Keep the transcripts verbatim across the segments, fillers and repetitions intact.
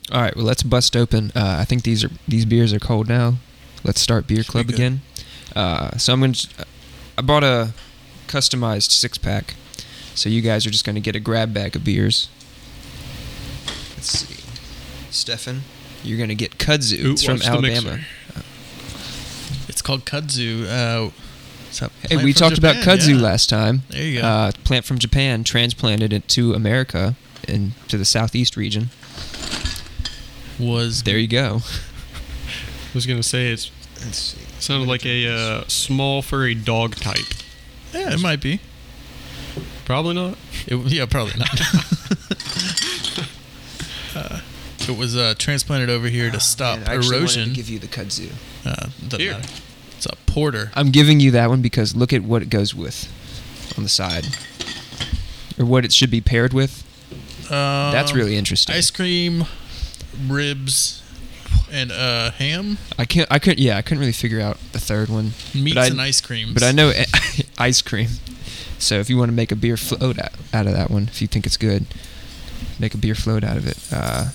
All right, well, let's bust open. Uh, I think these are these beers are cold now. Let's start Beer Club again. Uh, so I'm gonna. I bought a customized six pack, so you guys are just gonna get a grab bag of beers. Let's see, Stefan, you're gonna get kudzu. Ooh, it's from Alabama. It's called kudzu. Uh, hey, we talked Japan, about kudzu yeah. last time. There you go. Uh, plant from Japan, transplanted it to America and to the southeast region. Was There you go. I was gonna say it's Let's see. sounded like a uh, small furry dog type. Yeah, it might be. Probably not. It, yeah, probably not. uh, it was uh, transplanted over here to stop Man, I actually wanted erosion. to give you the kudzu. Uh, doesn't Here. matter. It's a porter. I'm giving you that one because look at what it goes with on the side, or what it should be paired with. Um, That's really interesting. Ice cream, ribs, and uh, ham. I can't. I couldn't. Yeah, I couldn't really figure out the third one. Meats but I, and ice creams. But I know ice cream. So if you want to make a beer float out, out of that one, if you think it's good, make a beer float out of it. Uh,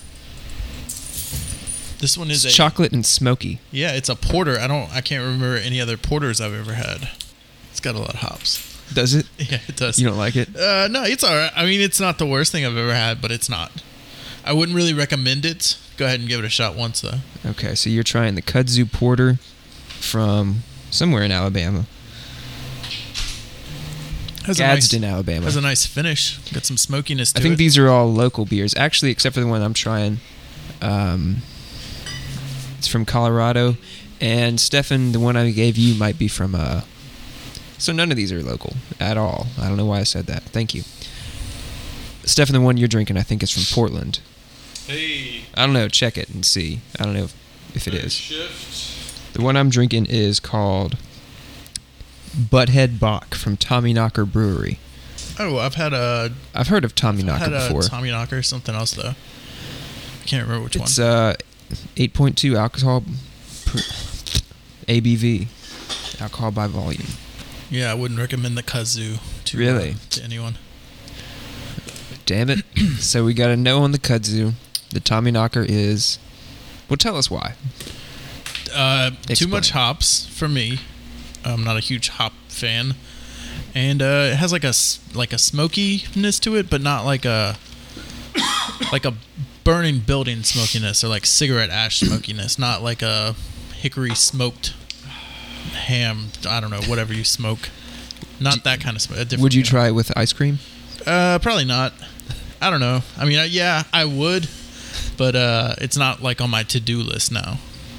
This one is it's a chocolate and smoky. Yeah, it's a porter. I don't. I can't remember any other porters I've ever had. It's got a lot of hops. Does it? Yeah, it does. You don't like it? Uh, no, it's all right. I mean, it's not the worst thing I've ever had, but it's not. I wouldn't really recommend it. Go ahead and give it a shot once, though. Okay, so you're trying the kudzu porter from somewhere in Alabama. Has a Gadsden, nice, Alabama. Has a nice finish. Got some smokiness to I think it. these are all local beers, actually, except for the one I'm trying. Um, it's from Colorado, and Stefan, the one I gave you might be from. Uh, so none of these are local at all. I don't know why I said that. Thank you, Stefan. The one you're drinking, I think, is from Portland. Hey. I don't know. Check it and see. I don't know if, if it is. Shift. The one I'm drinking is called Butthead Bach from Tommy Knocker Brewery. Oh, I've had a. I've heard of Tommy I've Knocker had a before. Tommy Knocker, something else though. I can't remember which It's one. uh, eight point two alcohol per A B V, alcohol by volume. Yeah, I wouldn't recommend the kudzu to Really? uh, to anyone. Damn it! So we got a no on the kudzu. The Tommy Knocker is. Well, tell us why. Uh, too Explain. much hops for me. I'm not a huge hop fan, and uh, it has like a s- like a smokiness to it, but not like a like a burning building smokiness or like cigarette ash smokiness. Not like a hickory smoked ham. I don't know, whatever you smoke. Not that kind of smoke. a different Would you kind of- try it with ice cream? Uh, probably not. I don't know. I mean, uh, yeah, I would, but uh, it's not like on my to-do list now.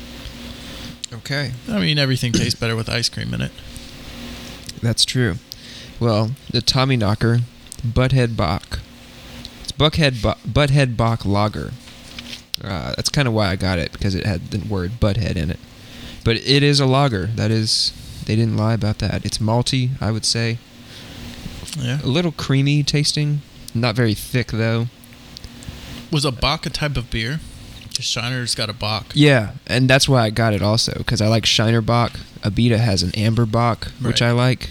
Okay, I mean, everything tastes better with ice cream in it. that's true. Well, the Tommy Knocker, Butthead Bach. It's Buckhead Bo- Butthead Bach Lager. Uh, that's kind of why I got it, because it had the word Butthead in it. But it is a lager. That is, they didn't lie about that. It's malty, I would say. Yeah. A little creamy tasting. Not very thick, though. Was a Bach a type of beer? Because Shiner's got a Bach. Yeah, and that's why I got it also, because I like Shiner Bach. Abita has an Amber Bach, which Right. I like.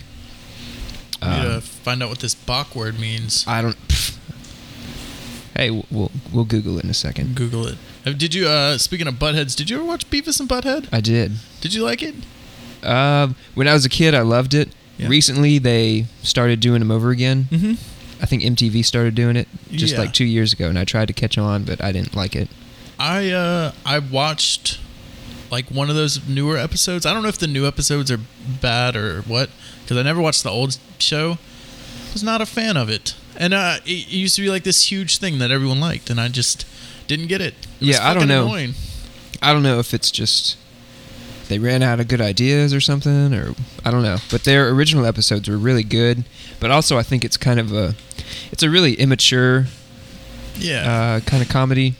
I need Um, to find out what this Bach word means. I don't... Pff. Hey, we'll, we'll we'll Google it in a second. Google it. Uh, Did you, uh, speaking of Buttheads, did you ever watch Beavis and Butthead? I did. Did you like it? Uh, when I was a kid, I loved it. Yeah. Recently, they started doing them over again. Mm-hmm. I think M T V started doing it just Yeah. like two years ago, and I tried to catch on, but I didn't like it. I, uh, I watched, like, one of those newer episodes. I don't know if the new episodes are bad or what, because I never watched the old show. Was not a fan of it. And uh, it, it used to be like this huge thing that everyone liked, and I just didn't get it. It was Yeah, I don't fucking know. Annoying. I don't know if it's just they ran out of good ideas or something, or I don't know. But their original episodes were really good. But also, I think it's kind of a, it's a really immature Yeah. uh, kind of comedy.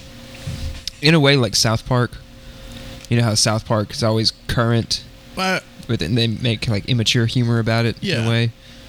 In a way, like South Park. You know how South Park is always current, but but then they make like immature humor about it in Yeah. a way.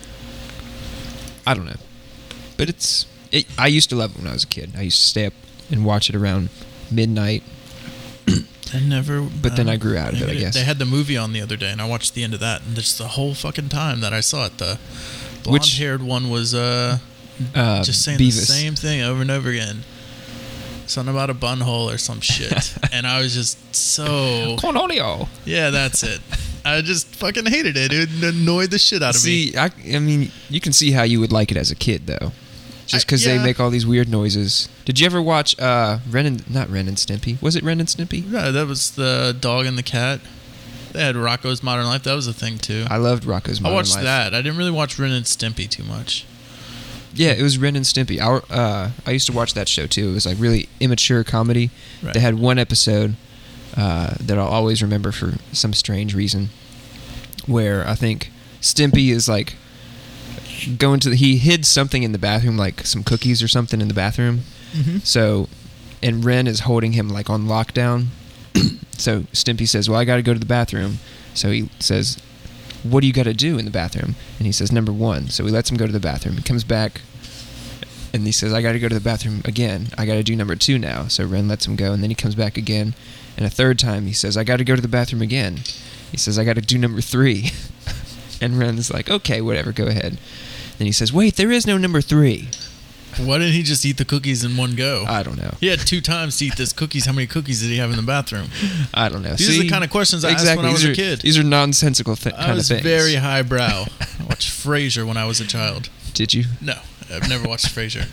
I don't know, but it's. It, I used to love it when I was a kid. I used to stay up and watch it around midnight. I never. But then I grew out of it, I they- guess. They had the movie on the other day, and I watched the end of that, and just the whole fucking time that I saw it, the Which- blonde-haired one was uh, Uh, just saying Beavis. the same thing over and over again. something about a bun hole or some shit. And I was just so Cornolio. yeah, that's it. I just fucking hated it. It annoyed the shit out of me. See, I, I mean, you can see how you would like it as a kid, though. Just I- because yeah. they make all these weird noises. Did you ever watch uh, Ren and... Not Ren and Stimpy. Was it Ren and Stimpy? Yeah, that was the dog and the cat. They had Rocco's Modern Life. That was a thing too. I loved Rocco's I Modern watched Life. that. I didn't really watch Ren and Stimpy too much. Yeah, it was Ren and Stimpy. Our, uh, I used to watch that show, too. It was like really immature comedy. Right. They had one episode uh, that I'll always remember for some strange reason, where I think Stimpy is like going to the, he hid something in the bathroom, like some cookies or something in the bathroom. Mm-hmm. So, and Ren is holding him like on lockdown. So Stimpy says, well, I got to go to the bathroom. So he says, what do you got to do in the bathroom? And he says, number one. So he lets him go to the bathroom. He comes back and he says, I got to go to the bathroom again. I got to do number two now. So Ren lets him go, and then he comes back again. And a third time he says, I got to go to the bathroom again. He says, I got to do number three. And Ren's like, okay, whatever, go ahead. Then he says, wait, there is no number three. Why didn't he just eat the cookies in one go? I don't know. He had two times to eat this cookies. How many cookies did he have in the bathroom? I don't know. These are the kind of questions I exactly. asked when I was these a are, kid. These are nonsensical th- I kind of was things. very highbrow. I watched Frasier when I was a child. Did you? No, I've never watched Frasier.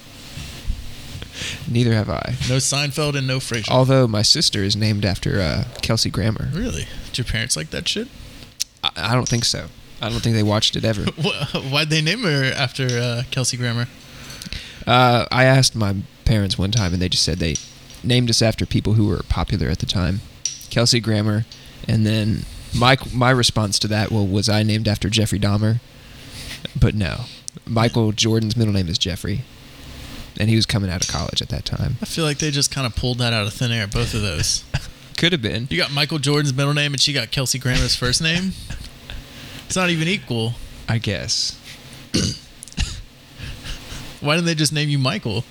Neither have I. No Seinfeld and no Frasier. Although my sister is named after uh, Kelsey Grammer. Really? Did your parents like that shit? I, I don't think so. I don't think they watched it ever. Why'd they name her after uh, Kelsey Grammer? Uh, I asked my parents one time, and they just said they named us after people who were popular at the time. Kelsey Grammer, and then my my response to that well, was I named after Jeffrey Dahmer? But no. Michael Jordan's middle name is Jeffrey, and he was coming out of college at that time. I feel like they just kind of pulled that out of thin air, both of those. Could have been. You got Michael Jordan's middle name, and she got Kelsey Grammer's first name? It's not even equal. I guess. Why didn't they just name you Michael?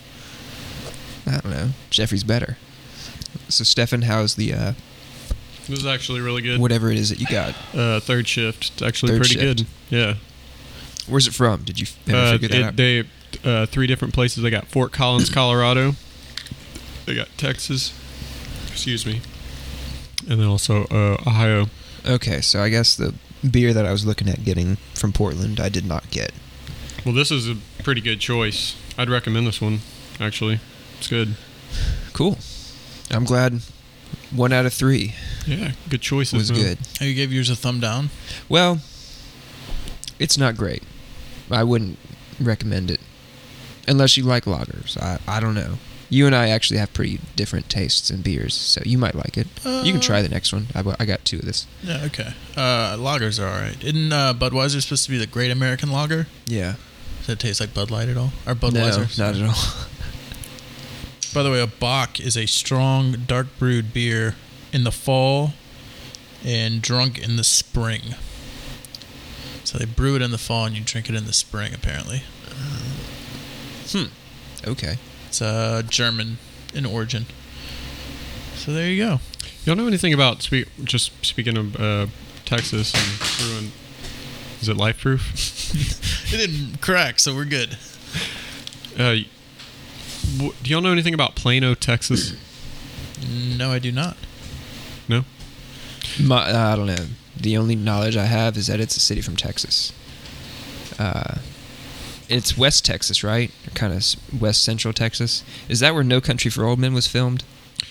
I don't know. Jeffrey's better. So, Stefan, how's the, uh, It was actually really good. whatever it is that you got? Uh, third shift. It's actually Third pretty shift. good. Yeah. Where's it from? Did you ever Uh, figure that it- out? they uh, three different places. They got Fort Collins, Colorado. They got Texas. Excuse me. And then also uh, Ohio. Okay, so I guess the beer that I was looking at getting from Portland, I did not get. Well, this is a pretty good choice. I'd recommend this one, actually. It's good. Cool. I'm glad one out of three Yeah, good choices. was man. good. Oh, you gave yours a thumb down? Well, it's not great. I wouldn't recommend it unless you like lagers. I, I don't know. You and I actually have pretty different tastes in beers, so you might like it. you can try the next one. I, bu- I got two of this. Yeah, okay. Uh, lagers are all right. Isn't uh, Budweiser supposed to be the great American lager? Yeah. Does it taste like Bud Light at all? Or Budweiser? No, not at all. By the way, a Bock is a strong, dark brewed beer in the fall and drunk in the spring. So they brew it in the fall and you drink it in the spring, apparently. Hmm. Okay. It's uh, German in origin. So there you go. Y'all know anything about, spe- just speaking of uh, Texas and brewing, is it Life Proof? It didn't crack, so we're good. Uh, w- do y'all know anything about Plano, Texas? No, I do not. No? My, uh, I don't know. The only knowledge I have is that it's a city from Texas. Uh, it's West Texas, right? Kind of West Central Texas. Is that where No Country for Old Men was filmed?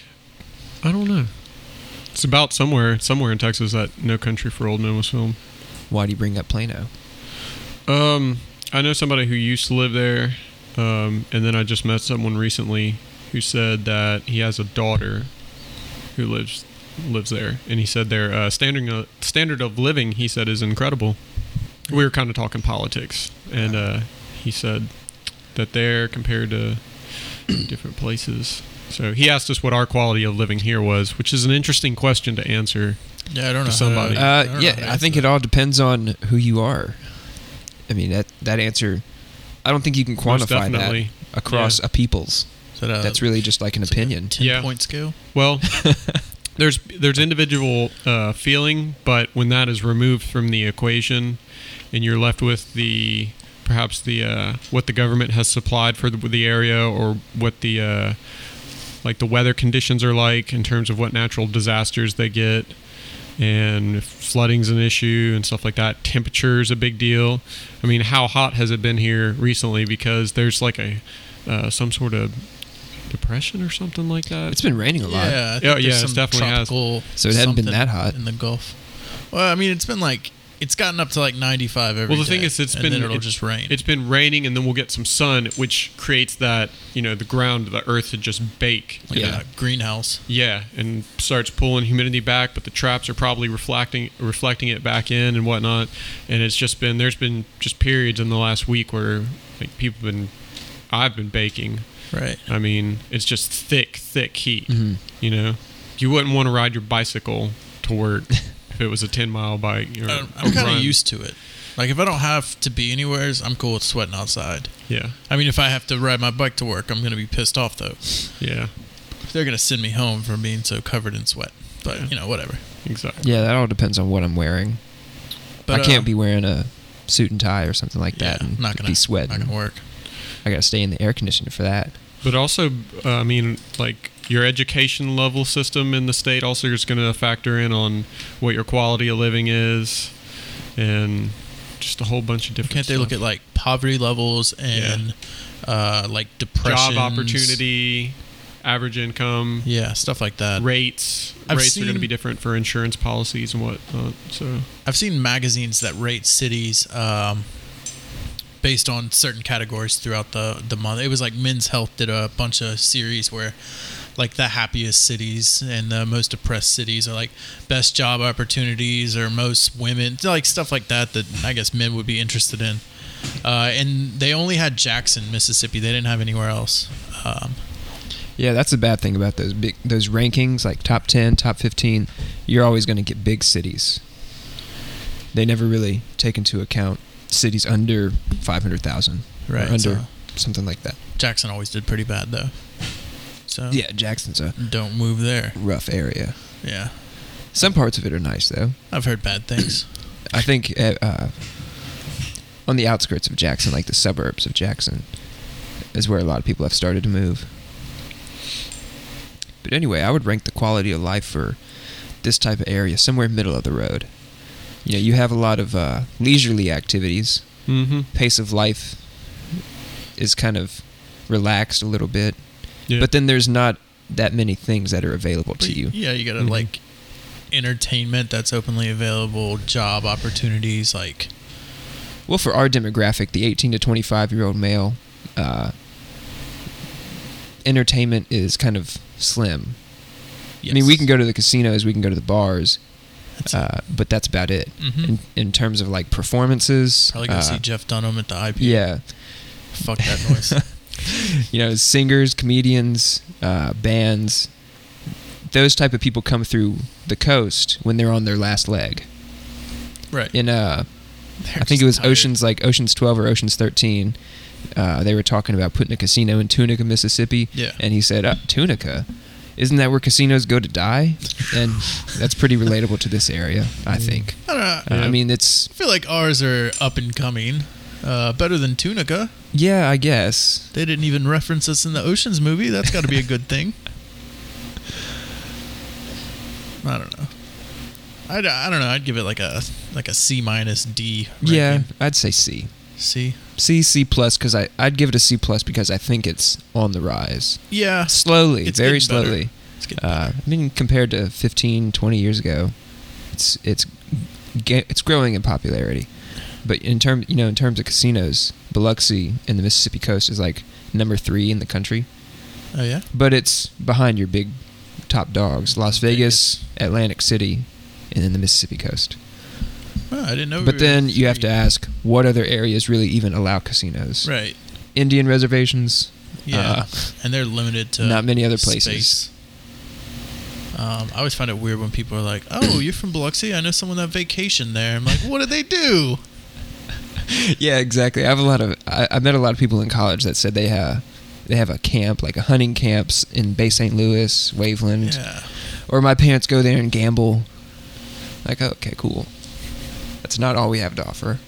I don't know. It's about somewhere, somewhere in Texas that No Country for Old Men was filmed. Why do you bring up Plano? Um, I know somebody who used to live there, um, and then I just met someone recently who said that he has a daughter who lives lives there, and he said their uh, standard uh, standard of living, he said, is incredible. We were kind of talking politics, and uh, he said that there compared to different places. So he asked us what our quality of living here was, which is an interesting question to answer. Yeah, I don't know. To somebody. How to, I Uh, don't know how yeah, to I answer think that. it all depends on who you are. I mean, that that answer, I don't think you can Most quantify that definitely. across Yeah. a people's. Is that a- That's really just like an it's like a opinion. ten Yeah. point scale? Well, there's there's individual uh, feeling, but when that is removed from the equation, and you're left with the perhaps the uh, what the government has supplied for the, the area, or what the uh, like the weather conditions are like in terms of what natural disasters they get, and if flooding's an issue and stuff like that. Temperature's a big deal. I mean, how hot has it been here recently? Because there's like a uh, some sort of depression or something like that. It's been raining a lot. Yeah, I think Yeah, there's yeah, it's some definitely has. tropical So it hadn't been something that hot. in the Gulf. Well, I mean, it's been like it's gotten up to like ninety-five every Well, the day, thing is, it's and been then it'll it- just rain. It's been raining, and then we'll get some sun, which creates that, you know, the ground, the earth to just bake. like yeah. a greenhouse. Yeah, and starts pulling humidity back, but the traps are probably reflecting reflecting it back in and whatnot. And it's just been there's been just periods in the last week where like people have been I've been baking. Right. I mean, it's just thick, thick heat. Mhm. You know, you wouldn't want to ride your bicycle to work if it was a ten mile bike. Or, I'm, or I'm kind of run. used to it. Like if I don't have to be anywhere, I'm cool with sweating outside. Yeah, I mean, if I have to ride my bike to work, I'm gonna be pissed off though. yeah, They're gonna send me home for being so covered in sweat. But Yeah. you know, whatever. exactly. Yeah, that all depends on what I'm wearing. But I can't uh, be wearing a suit and tie or something like that yeah, and not gonna be sweating. Not gonna work. I gotta stay in the air conditioner for that. But also, uh, I mean, like your education level system in the state also is going to factor in on what your quality of living is, and just a whole bunch of different. Can't they look at stuff. like poverty levels and uh, like depression, job opportunity, average income, Yeah, stuff like that. rates? I've rates are going to seen- be different for insurance policies and whatnot. So I've seen magazines that rate cities um, based on certain categories throughout the, the month. It was like Men's Health did a bunch of series where like the happiest cities and the most depressed cities are like best job opportunities or most women, like stuff like that that I guess men would be interested in. Uh, and they only had Jackson, Mississippi. They didn't have anywhere else. Um, Yeah, that's the bad thing about those big those rankings, like top ten, top fifteen. You're always going to get big cities. They never really take into account cities under five hundred thousand, Right, or under so- something like that. Jackson always did pretty bad though. So Yeah, Jackson's a don't move there. rough area. Yeah, Some parts of it are nice though. I've heard bad things. I think uh, uh, on the outskirts of Jackson, like the suburbs of Jackson, is where a lot of people have started to move. But anyway, I would rank the quality of life for this type of area somewhere middle of the road. You know, you have a lot of uh, leisurely activities. mm-hmm. Pace of life is kind of relaxed a little bit. yeah. But then there's not that many things that are available to But you. Yeah, you got to Mhm. like entertainment that's openly available, job opportunities, like Well, for our demographic, the eighteen to twenty-five year old male, uh, entertainment is kind of slim. I mean, we yes. can go to the casinos, we can go to the bars, That's it. uh, but that's about it. Mhm. In, in terms of like performances, Probably go uh, see Jeff Dunham at the I P. yeah, Fuck that noise. you know, singers, comedians, uh, bands, those type of people come through the coast when they're on their last leg. Right. In uh, They're I think just it was tired. Oceans, like Oceans twelve or Oceans thirteen. Uh, they were talking about putting a casino in Tunica, Mississippi. Yeah. And he said, uh, Tunica? Isn't that where casinos go to die? And that's pretty relatable to this area, I think. I don't know. Uh, Yeah. I mean, it's, I feel like ours are up and coming. Uh, better than Tunica. yeah, I guess. They didn't even reference us in the Oceans movie. That's got to be a good thing. I don't know. I'd, I don't know. I'd give it like a like a C minus D. Yeah, ranking. I'd say C. C. C, C plus, because I'd give it a C plus because I think it's on the rise. Yeah. Slowly, It's very getting better. slowly. It's getting Uh, I mean, compared to fifteen, twenty years ago, it's it's ge- it's growing in popularity. But in term, you know, in terms of casinos, Biloxi and the Mississippi coast is like number three in the country. Oh yeah. But it's behind your big top dogs: Las Vegas, Atlantic City, and then the Mississippi coast. Oh, I didn't know. we But were then you have to three. ask, what other areas really even allow casinos? Right. Indian reservations. Yeah. Uh, and they're limited to not many other places. space. Um, I always find it weird when people are like, "Oh, you're from Biloxi? I know someone that vacationed there." I'm like, "What did they do?" Yeah, exactly. I have a lot of. I, I met a lot of people in college that said they have they have a camp, like a hunting camps in Bay Saint Louis, Waveland, Yeah. or my parents go there and gamble. Like, oh, okay, cool. That's not all we have to offer.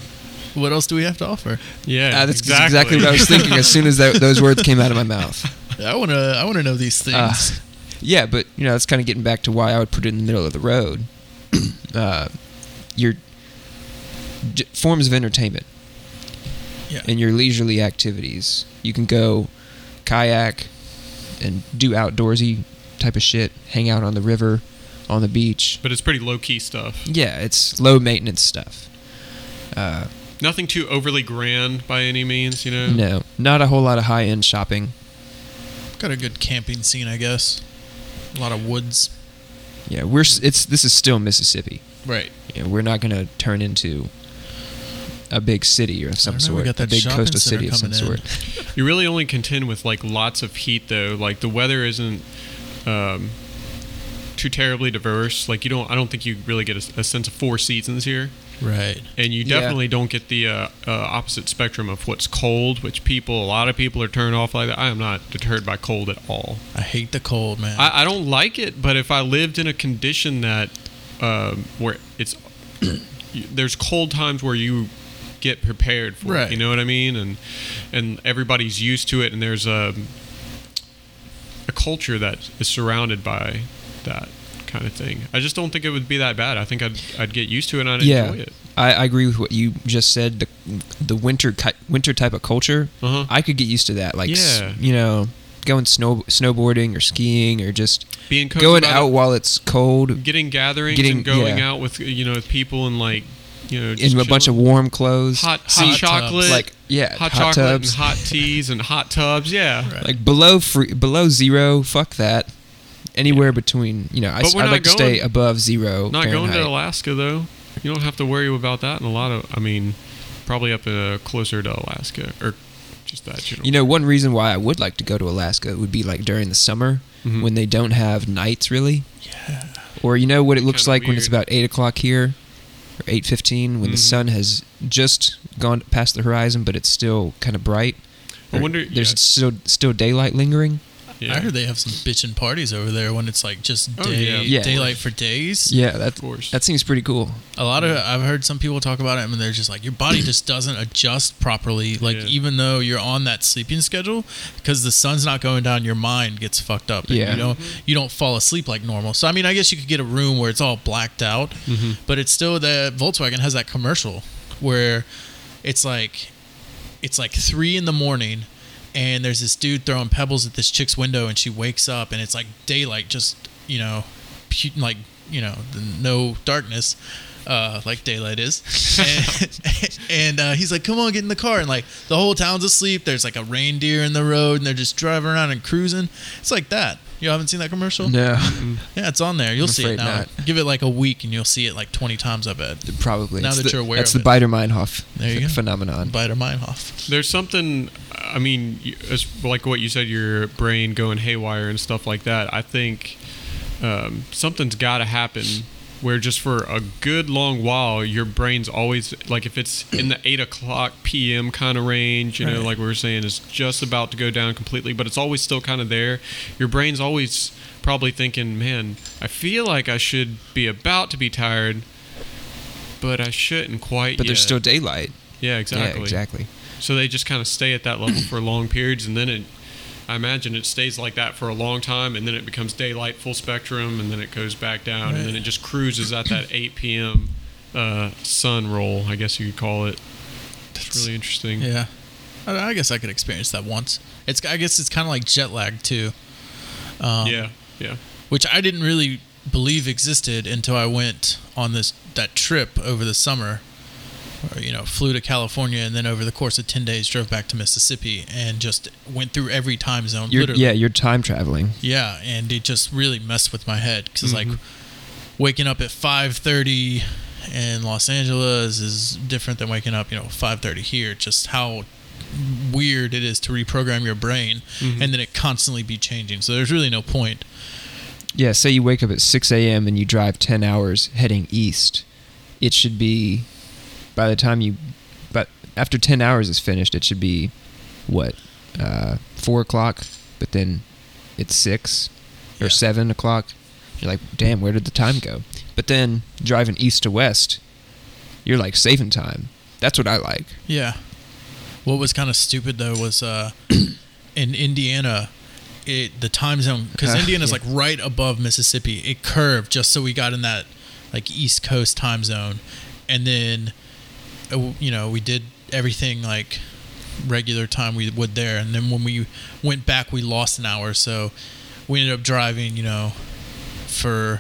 What else do we have to offer? yeah, Uh, that's exactly. what I was thinking as soon as that, those words came out of my mouth. I want to. I want to know these things. Uh, yeah, but you know that's kind of getting back to why I would put it in the middle of the road. uh, your j- forms of entertainment yeah. and your leisurely activities. You can go kayak and do outdoorsy type of shit. Hang out on the river, on the beach. But it's pretty low key stuff. Yeah, it's low maintenance stuff. Uh, Nothing too overly grand by any means, you know. no, not a whole lot of high end shopping. Got a good camping scene, I guess. A lot of woods. Yeah, we're s- it's this is still Mississippi. Right. You know, we're not going to turn into a big city of some I don't know, we sort, got a that big shopping coastal center city of some coming in. sort. You really only contend with like lots of heat though. Like the weather isn't um, too terribly diverse. Like you don't, I don't think you really get a, a sense of four seasons here. Right. And you Yeah. definitely don't get the uh, uh, opposite spectrum of what's cold, which people, a lot of people are turned off like that. I am not deterred by cold at all. I hate the cold, man. I, I don't like it, but if I lived in a condition that um, where it's there's cold times where you get prepared for Right. it, you know what I mean, and and everybody's used to it, and there's a a culture that is surrounded by that kind of thing. I just don't think it would be that bad. I think I'd I'd get used to it and I'd Yeah, enjoy it. I, I agree with what you just said. The the winter ki- winter type of culture, Uh-huh. I could get used to that. Like, s- Yeah. you know, going snow snowboarding or skiing or just Being cozy going about out it, while it's cold getting gatherings getting- and going yeah. out with you know with people and like you know in just a bunch of chilling. warm clothes. hot hot See, chocolate, like yeah, hot, hot, chocolate tubs. and hot teas and hot tubs. Yeah. Right. Like below free, below zero. Fuck that. Anywhere between, you know, I, But we're would not like to stay going- above zero. Not going to Fahrenheit. Alaska though. You don't have to worry about that. And a lot of, I mean, probably up uh, closer to Alaska or just that. You know. You know, one reason why I would like to go to Alaska would be like during the summer Mhm. when they don't have nights really. yeah. Or you know what it looks Kinda like when it's weird. about eight o'clock here, or eight fifteen, when the Mhm. sun has just gone past the horizon, but it's still kind of bright. I Or wonder- There's yeah. still still daylight lingering. Yeah. I heard they have some bitchin' parties over there when it's like just Oh, day, yeah. Yeah. daylight for days. Yeah, that Of course. that seems pretty cool. A lot of I've heard some people talk about it, and they're just like your body just doesn't adjust properly. Like Yeah. even though you're on that sleeping schedule, because the sun's not going down, your mind gets fucked up. And Yeah. you don't you don't fall asleep like normal. So I mean, I guess you could get a room where it's all blacked out, hmm but it's still the Volkswagen has that commercial where it's like it's like three in the morning. And there's this dude throwing pebbles at this chick's window, and she wakes up, and it's like daylight, just you know, pu- like you know, the, no darkness, uh, like daylight is. And, and uh, he's like, "Come on, get in the car!" And like the whole town's asleep. There's like a reindeer in the road, and they're just driving around and cruising. It's like that. You haven't seen that commercial? No, Yeah, it's on there. You'll I'm see it afraid now. not. Give it like a week, and you'll see it like twenty times. I bet. probably. Now It's that the- you're aware that's of the it. Biedermeinhof There you ph- go. phenomenon. Biter Meinhof. There's something, I mean, you- as, like what you said, your brain going haywire and stuff like that. I think um, something's got to happen where just for a good long while, your brain's always, like if it's in the eight o'clock p m kind of range, you know, Right. like we were saying, it's just about to go down completely, but it's always still kind of there. Your brain's always probably thinking, man, I feel like I should be about to be tired, but I shouldn't quite But yet. there's still daylight. Yeah, exactly. Yeah, exactly. So they just kind of stay at that level for long periods, and then it, I imagine it stays like that for a long time, and then it becomes daylight, full spectrum, and then it goes back down, and then Right. it just cruises at that eight p m uh, sun roll, I guess you could call it. It's really interesting. Yeah, I, I guess I could experience that once. It's I guess it's kind of like jet lag too. Um, yeah, yeah. Which I didn't really believe existed until I went on this that trip over the summer. Or, you know, flew to California and then over the course of ten days drove back to Mississippi and just went through every time zone. You're, literally. yeah, you're time traveling. Yeah, and it just really messed with my head because like Mhm. waking up at five thirty in Los Angeles is different than waking up, you know, five thirty here. Just how weird it is to reprogram your brain Mhm. and then it constantly be changing. So there's really no point. Yeah, say you wake up at six a.m. and you drive ten hours heading east. It should be, by the time you, but after ten hours is finished, it should be, what, uh, four o'clock, but then it's six or Yeah. seven o'clock. You're like, damn, where did the time go? But then driving east to west, you're like saving time. That's what I like. Yeah. What was kind of stupid though was uh, in Indiana, it the time zone because Uh, Indiana's yeah. like right above Mississippi. It curved just so we got in that like East Coast time zone, and then uh, you know we did everything like regular time we would there, and then when we went back, we lost an hour, so we ended up driving, you know, for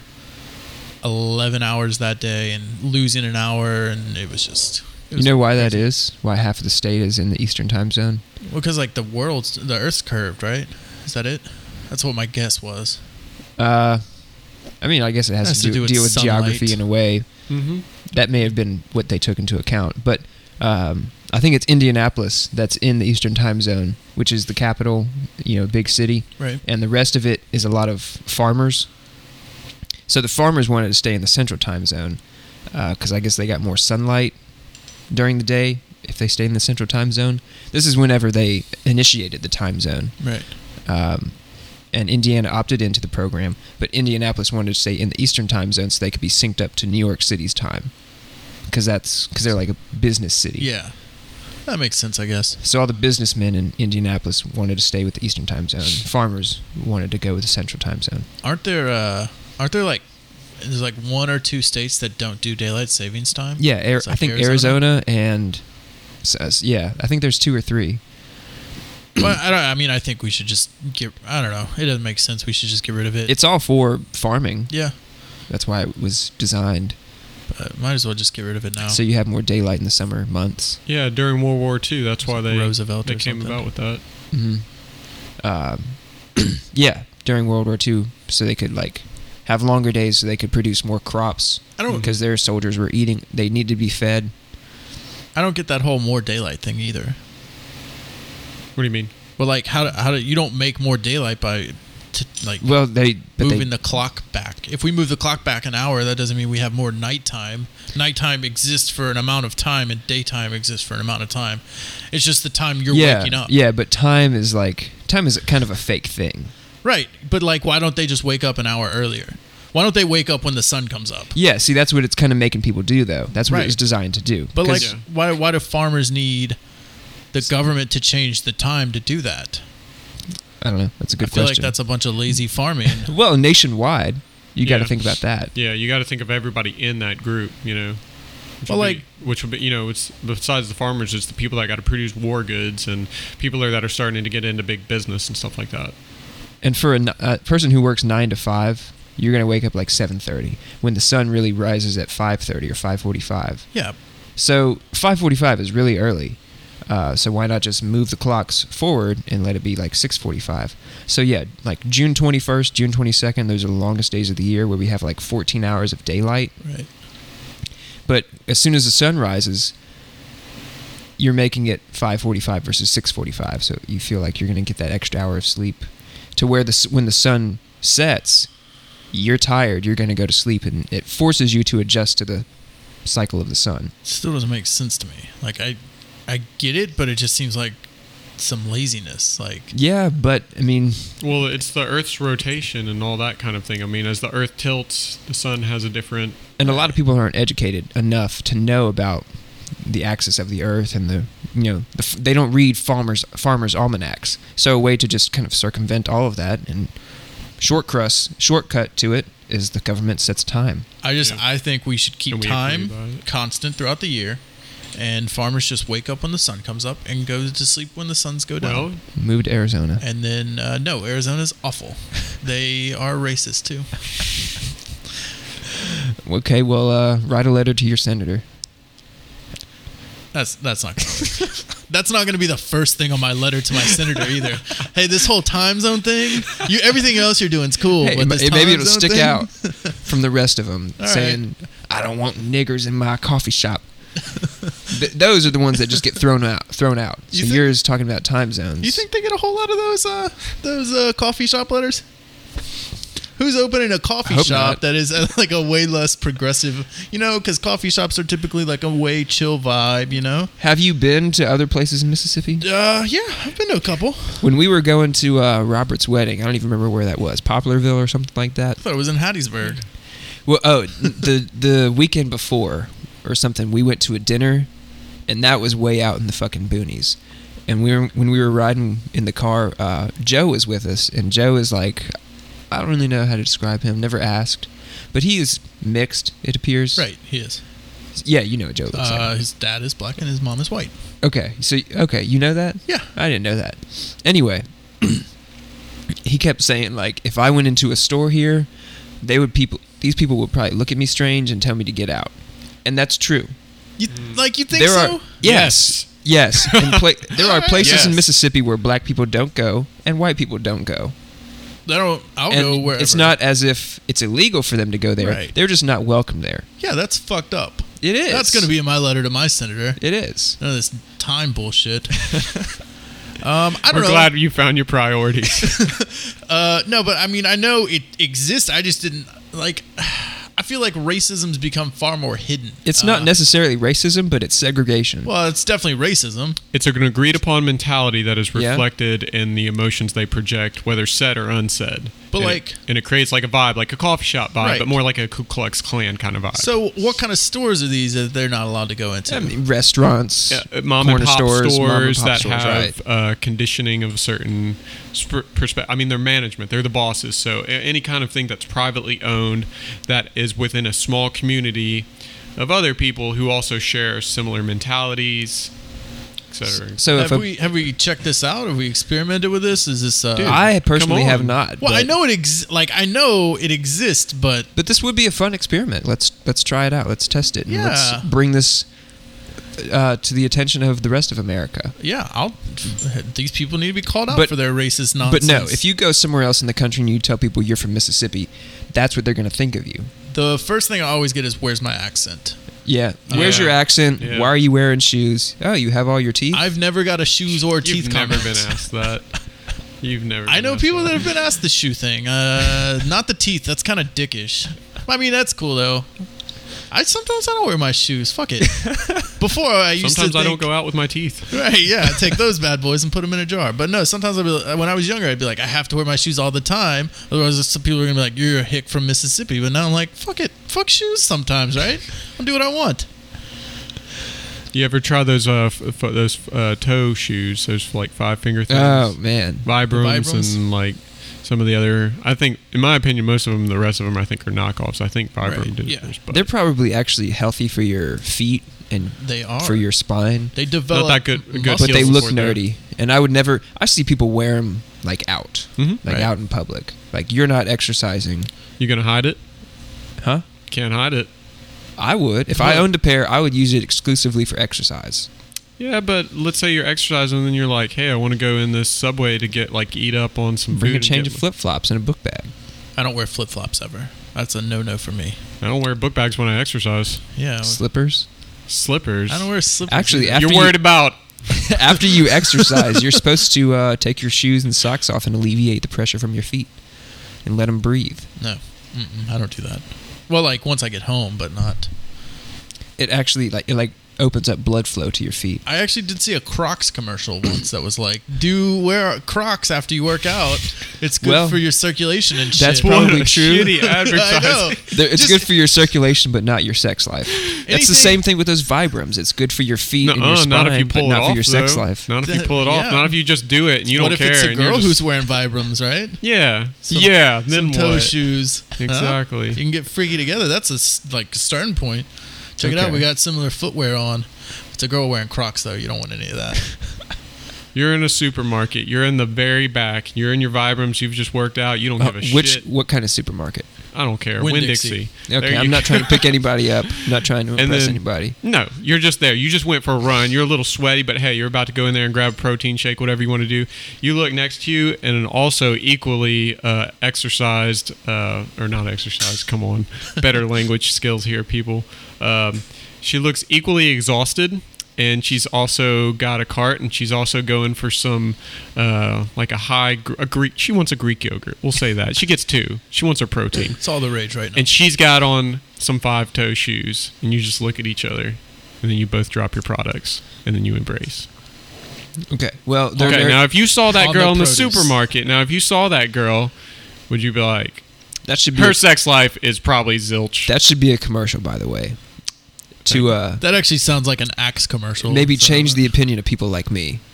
eleven hours that day and losing an hour, and it was just. It You was know why that crazy. is? Why half of the state is in the Eastern time zone? Well, because like the world's the Earth's curved, right? Is that it? That's what my guess was. Uh, I mean, I guess it has, Has to, to do, do with deal with geography sunlight. in a way. Mm-hmm. That may have been what they took into account. But um, I think it's Indianapolis that's in the Eastern time zone, which is the capital, you know, big city. Right. And the rest of it is a lot of farmers. So the farmers wanted to stay in the Central time zone because I guess they got more sunlight during the day if they stayed in the Central time zone. This is whenever they initiated the time zone. Right. Um, and Indiana opted into the program, but Indianapolis wanted to stay in the Eastern time zone so they could be synced up to New York City's time, because that's because they're like a business city. Yeah. That makes sense, I guess. So all the businessmen in Indianapolis wanted to stay with the Eastern time zone. Farmers wanted to go with the Central time zone. Aren't there uh aren't there like there's like one or two states that don't do daylight savings time? Yeah, Air, It's I like think Arizona, and s- yeah, I think there's two or three. Well, I don't I mean I think we should just get I don't know. It doesn't make sense. We should just get rid of it. It's all for farming. yeah. That's why it was designed. But might as well just get rid of it now. So you have more daylight in the summer months. Yeah, during World War Two, that's why they Roosevelt they or came something. about with that. hmm Um, yeah, during World War Two, so they could like have longer days, so they could produce more crops. I don't because their soldiers were eating. They needed to be fed. I don't get that whole more daylight thing either. What do you mean? But like how do, how do you don't make more daylight by t- like Well, they but moving they, the clock back. If we move the clock back an hour, that doesn't mean we have more nighttime. Nighttime exists for an amount of time, and daytime exists for an amount of time. It's just the time you're yeah, waking up. yeah, but time is like time is kind of a fake thing. Right. But like, why don't they just wake up an hour earlier? Why don't they wake up when the sun comes up? Yeah, see, that's what it's kind of making people do, though. That's what Right. it was designed to do. But like, 'Cause- Yeah. why why do farmers need the government to change the time to do that? I don't know. That's a good I feel question. like that's a bunch of lazy farming. well, nationwide, you got to Yeah. think about that. Yeah, you got to think of everybody in that group, you know. Which Well, would like- be, which would be, you know, it's besides the farmers, it's the people that got to produce war goods and people are, that are starting to get into big business and stuff like that. And for a, n- a person who works nine to five, you're gonna wake up like seven thirty when the sun really rises at five thirty or five forty-five. Yeah. So five forty-five is really early. Uh, so why not just move the clocks forward and let it be like six forty-five? So yeah, like June twenty-first, June twenty-second, those are the longest days of the year where we have like fourteen hours of daylight. Right. But as soon as the sun rises, you're making it five forty-five versus six forty-five. So you feel like you're going to get that extra hour of sleep. To where the s- when the sun sets, you're tired, you're going to go to sleep, and it forces you to adjust to the cycle of the sun. Still doesn't make sense to me. Like I, I get it, but it just seems like some laziness. Like Yeah, but I mean, Well, it's the Earth's rotation and all that kind of thing. I mean, as the Earth tilts, the sun has a different. and a lot of people aren't educated enough to know about the axis of the earth and the you know the, f- they don't read farmers farmers almanacs. So a way to just kind of circumvent all of that and short crust shortcut to it is the government sets time. I just Yeah. I think we should keep And we agree time about it. constant throughout the year, and farmers just wake up when the sun comes up and go to sleep when the suns go down. Well, Move to Arizona. And then uh, no, Arizona's awful. They are racist too. Okay, well, uh, write a letter to your senator. That's that's not gonna that's not going to be the first thing on my letter to my senator either. Hey, this whole time zone thing, you everything else you're doing is cool. Hey, but m- this maybe time it'll zone stick thing- out from the rest of them, All saying, "I don't want niggers in my coffee shop." Th- those are the ones that just get thrown out. Thrown out. So You think- yours talking about time zones. You think they get a whole lot of those uh, those uh, coffee shop letters? Who's opening a coffee hope shop not. that is uh, like a way less progressive? You know, because coffee shops are typically like a way chill vibe. You know. Have you been to other places in Mississippi? Uh, yeah, I've been to a couple. When we were going to uh, Robert's wedding, I don't even remember where that was, Poplarville or something like that. I thought it was in Hattiesburg. Well, oh, the the weekend before or something, we went to a dinner, and that was way out in the fucking boonies. and we were when we were riding in the car, uh, Joe was with us, and Joe is like, I don't really know how to describe him. Never asked, but he is mixed. It appears. Right, he is. Yeah, you know what Joe looks Uh, like. his dad is black and his mom is white. Okay, so okay, you know that? Yeah. I didn't know that. Anyway, he kept saying like, if I went into a store here, they would people these people would probably look at me strange and tell me to get out, and that's true. You, Like, you think there so? are yes, yes. And pla- there are Alright. places in Yes. Mississippi where black people don't go and white people don't go. I don't, I'll And go wherever. it's not as if it's illegal for them to go there. Right. They're just not welcome there. Yeah, that's fucked up. It is. That's going to be in my letter to my senator. It is. None of this time bullshit. um, I don't We're know. glad you found your priorities. Uh, no, but I mean, I know it exists. I just didn't like. I feel like racism's become far more hidden. It's not Uh, necessarily racism, but it's segregation. Well, it's definitely racism. It's an agreed upon mentality that is Yeah. reflected in the emotions they project, whether said or unsaid. But, and like- it, and it creates like a vibe, like a coffee shop vibe, Right. but more like a Ku Klux Klan kind of vibe. So, what kind of stores are these that they're not allowed to go into? I mean, restaurants, Yeah, uh, mom corner and pop stores, stores, mom and pop that stores, have right. uh, conditioning of a certain sp- perspective. I mean, they're management; they're the bosses. So a- any kind of thing that's privately owned, that is within a small community of other people who also share similar mentalities, et cetera. So if have a, we have we checked this out? Have we experimented with this? Is this? Uh, Dude, I personally come have on. not. well, but, I know it ex- like I know it exists, but but this would be a fun experiment. Let's let's try it out. Let's test it. And Yeah. let's bring this uh, to the attention of the rest of America. yeah, I'll. These people need to be called out But- for their racist nonsense. But no, if you go somewhere else in the country and you tell people you're from Mississippi, that's what they're going to think of you. the first thing I always get is, "Where's my accent?" Yeah. Where's Yeah. your accent? Yeah. Why are you wearing shoes? Oh, you have all your teeth? I've never got a shoes or teeth You've never comment. been asked that. You've never. I been know asked people that have been asked the shoe thing. Uh, not the teeth. That's kind of dickish. I mean, that's cool though. I sometimes I don't wear my shoes. Fuck it. Before I used Sometimes to I think, don't go out with my teeth. Right, yeah, take those bad boys and put them in a jar. But no, sometimes I'd be like, when I was younger, I'd be like, I have to wear my shoes all the time. Otherwise, some people are gonna be like, you're a hick from Mississippi. But now I'm like, fuck it, fuck shoes sometimes, right? I'll do what I want. You ever try those uh f- f- those uh, toe shoes? Those like five finger things. oh, man. Vibrams, Vibrams? and like some of the other. I think, in my opinion, most of them, the rest of them, I think, are knockoffs. I think Vibram Right, did yeah. theirs, but They're probably actually healthy for your feet and They are. for your spine. They develop. Not that good- good muscle- But they heel look support there. nerdy. And I would never... I see people wear them, like, out. Mhm. Like, Right. out in public. Like, you're not exercising. you gonna hide it? Huh? Can't hide it. I would. If I Well- owned a pair, I would use it exclusively for exercise. Yeah, but let's say you're exercising and then you're like, hey, I want to go in this Subway to get like eat up on some Bring food. a and change get- of flip-flops in a book bag. I don't wear flip flops ever. That's a no no for me. I don't wear book bags when I exercise. Yeah, Slippers. Slippers. I don't wear slippers. Actually, either. after You're worried you, about. after you exercise, you're supposed to uh, take your shoes and socks off and alleviate the pressure from your feet and let them breathe. no, Mm-mm, I don't do that. Well, like once I get home, but not. It actually like it like opens up blood flow to your feet. I actually did see a Crocs commercial once that was like, "Do wear Crocs after you work out. It's good Well, for your circulation and shit." that's probably What a true. shitty I know. advertising. There- It's Just- good for your circulation, but not your sex life. That's Anything- the same thing with those Vibrams. It's good for your feet and your Nuh-uh, spine, not if you but pull it not off. for your sex though. life. Not if you pull it off. Yeah. Not if you just do it and you what don't if care. it's a and you're girl just- who's wearing Vibrams, right? Yeah. Some- yeah. Then Some toe what? shoes. Huh? Exactly. You can get freaky together. That's a s- like a starting point. Check it Okay. out. We got similar footwear on. It's a girl wearing Crocs though. You don't want any of that. You're in a supermarket. You're in the very back. You're in your Vibrams. You've just worked out. You don't Uh, give a which shit. what kind of supermarket? I don't care. Winn Winn-Dixie. Dixie. Okay, There I'm you not go. trying to pick anybody up. I'm not trying to And impress then- anybody. No, you're just there. You just went for a run. You're a little sweaty, but hey, you're about to go in there and grab a protein shake, whatever you want to do. You look next to you, and an also equally uh, exercised, uh, or not exercised, come on, better language skills here, people. Um, she looks equally exhausted, and she's also got a cart, and she's also going for some, uh, like a high, gr- a Greek, she wants a Greek yogurt. We'll say that. She gets two. She wants her protein. It's all the rage right now. And she's got on some five toe shoes, and you just look at each other, and then you both drop your products, and then you embrace. Okay, well, they're, Okay, they're- now if you saw that On girl the in the produce. supermarket, now if you saw that girl, would you be like, that should be her a, sex life is probably zilch? that should be a commercial, by the way, to uh, that actually sounds like an Axe commercial. maybe So- change the opinion of people like me.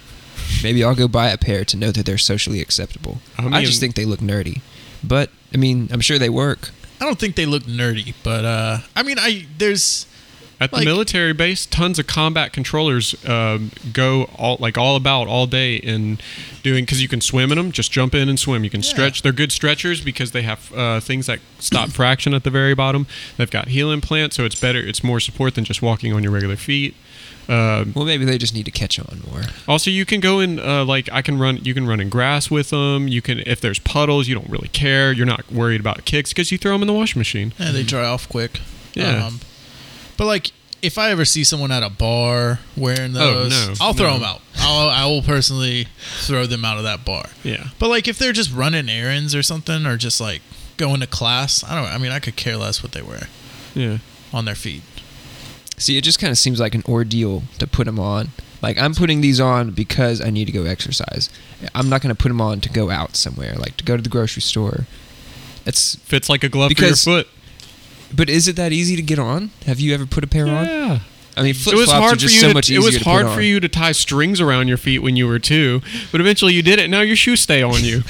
Maybe I'll go buy a pair to know that they're socially acceptable. I I, mean- just think they look nerdy. But, I mean, I'm sure they work. I don't think they look nerdy, but uh, I mean, I there's At the Like- military base, tons of combat controllers um, go all like all about all day in doing because you can swim in them. Just jump in and swim. You can Yeah. stretch. They're good stretchers because they have uh, things that stop fraction at the very bottom. They've got heel implants, so it's better. It's more support than just walking on your regular feet. Um, Well, maybe they just need to catch on more. Also, you can go in uh, like I can run. You can run in grass with them. You can if there's puddles, you don't really care. You're not worried about kicks because you throw them in the washing machine. yeah, they dry off quick. Yeah. Um, but like, if I ever see someone at a bar wearing Oh, those, no, I'll throw no. them out. I'll, I will personally throw them out of that bar. Yeah. But like, if they're just running errands or something, or just like going to class, I don't. I mean, I could care less what they wear Yeah. on their feet. See, it just kind of seems like an ordeal to put them on. Like, I'm putting these on because I need to go exercise. I'm not going to put them on to go out somewhere, like to go to the grocery store. It's, Fits like a glove Because- for your foot. but is it that easy to get on? Have you ever put a pair on? Yeah. I mean, It flip was flops are hard for just you. so to, much it easier was to hard put on. for you to tie strings around your feet when you were two, but eventually you did it. Now your shoes stay on you.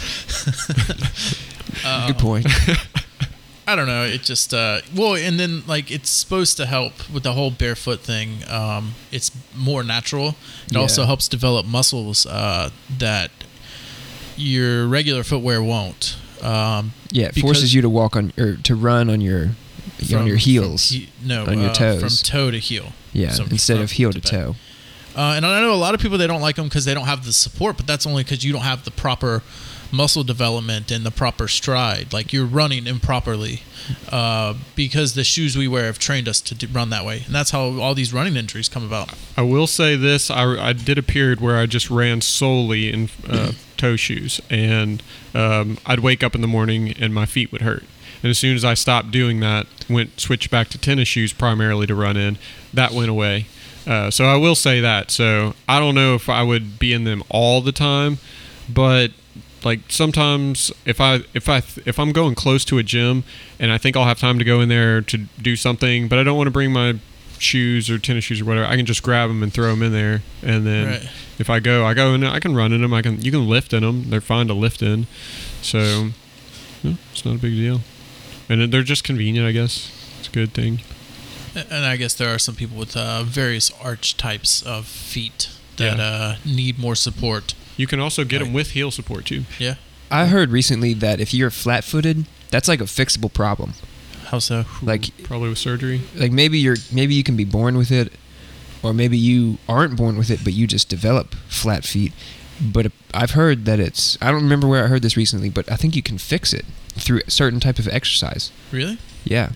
Uh, Good point. I don't know. It just uh, well, and then like it's supposed to help with the whole barefoot thing. Um, it's more natural. It Yeah. also helps develop muscles uh, that your regular footwear won't. Um, Yeah, it because forces you to walk on or to run on your on from- your heels. from he- no, on your uh, toes. from toe to heel. yeah, So instead from of heel to back. toe. Uh, and I know a lot of people they don't like them because they don't have the support, but that's only because you don't have the proper muscle development and the proper stride. Like you're running improperly uh, because the shoes we wear have trained us to do, run that way, and that's how all these running injuries come about. I will say this: I, I did a period where I just ran solely in uh, toe shoes, and um, I'd wake up in the morning and my feet would hurt. And as soon as I stopped doing that, went switched back to tennis shoes primarily to run in. That went away. Uh, so I will say that. So I don't know if I would be in them all the time, but like sometimes if I if I if I'm going close to a gym and I think I'll have time to go in there to do something, but I don't want to bring my shoes or tennis shoes or whatever, I can just grab them and throw them in there, and then Right. if I go, I go and I can run in them. I can you can lift in them. They're fine to lift in, so yeah, it's not a big deal, and they're just convenient. I guess it's a good thing. And I guess there are some people with uh, various arch types of feet that Yeah. uh, need more support. You can also get them Right. with heel support too. Yeah. I heard recently that if you're flat-footed, that's like a fixable problem. How so? Like Probably with surgery. like maybe you're maybe you can be born with it, or maybe you aren't born with it, but you just develop flat feet. But I've heard that it's I don't remember where I heard this recently, but I think you can fix it through a certain type of exercise. Really? Yeah,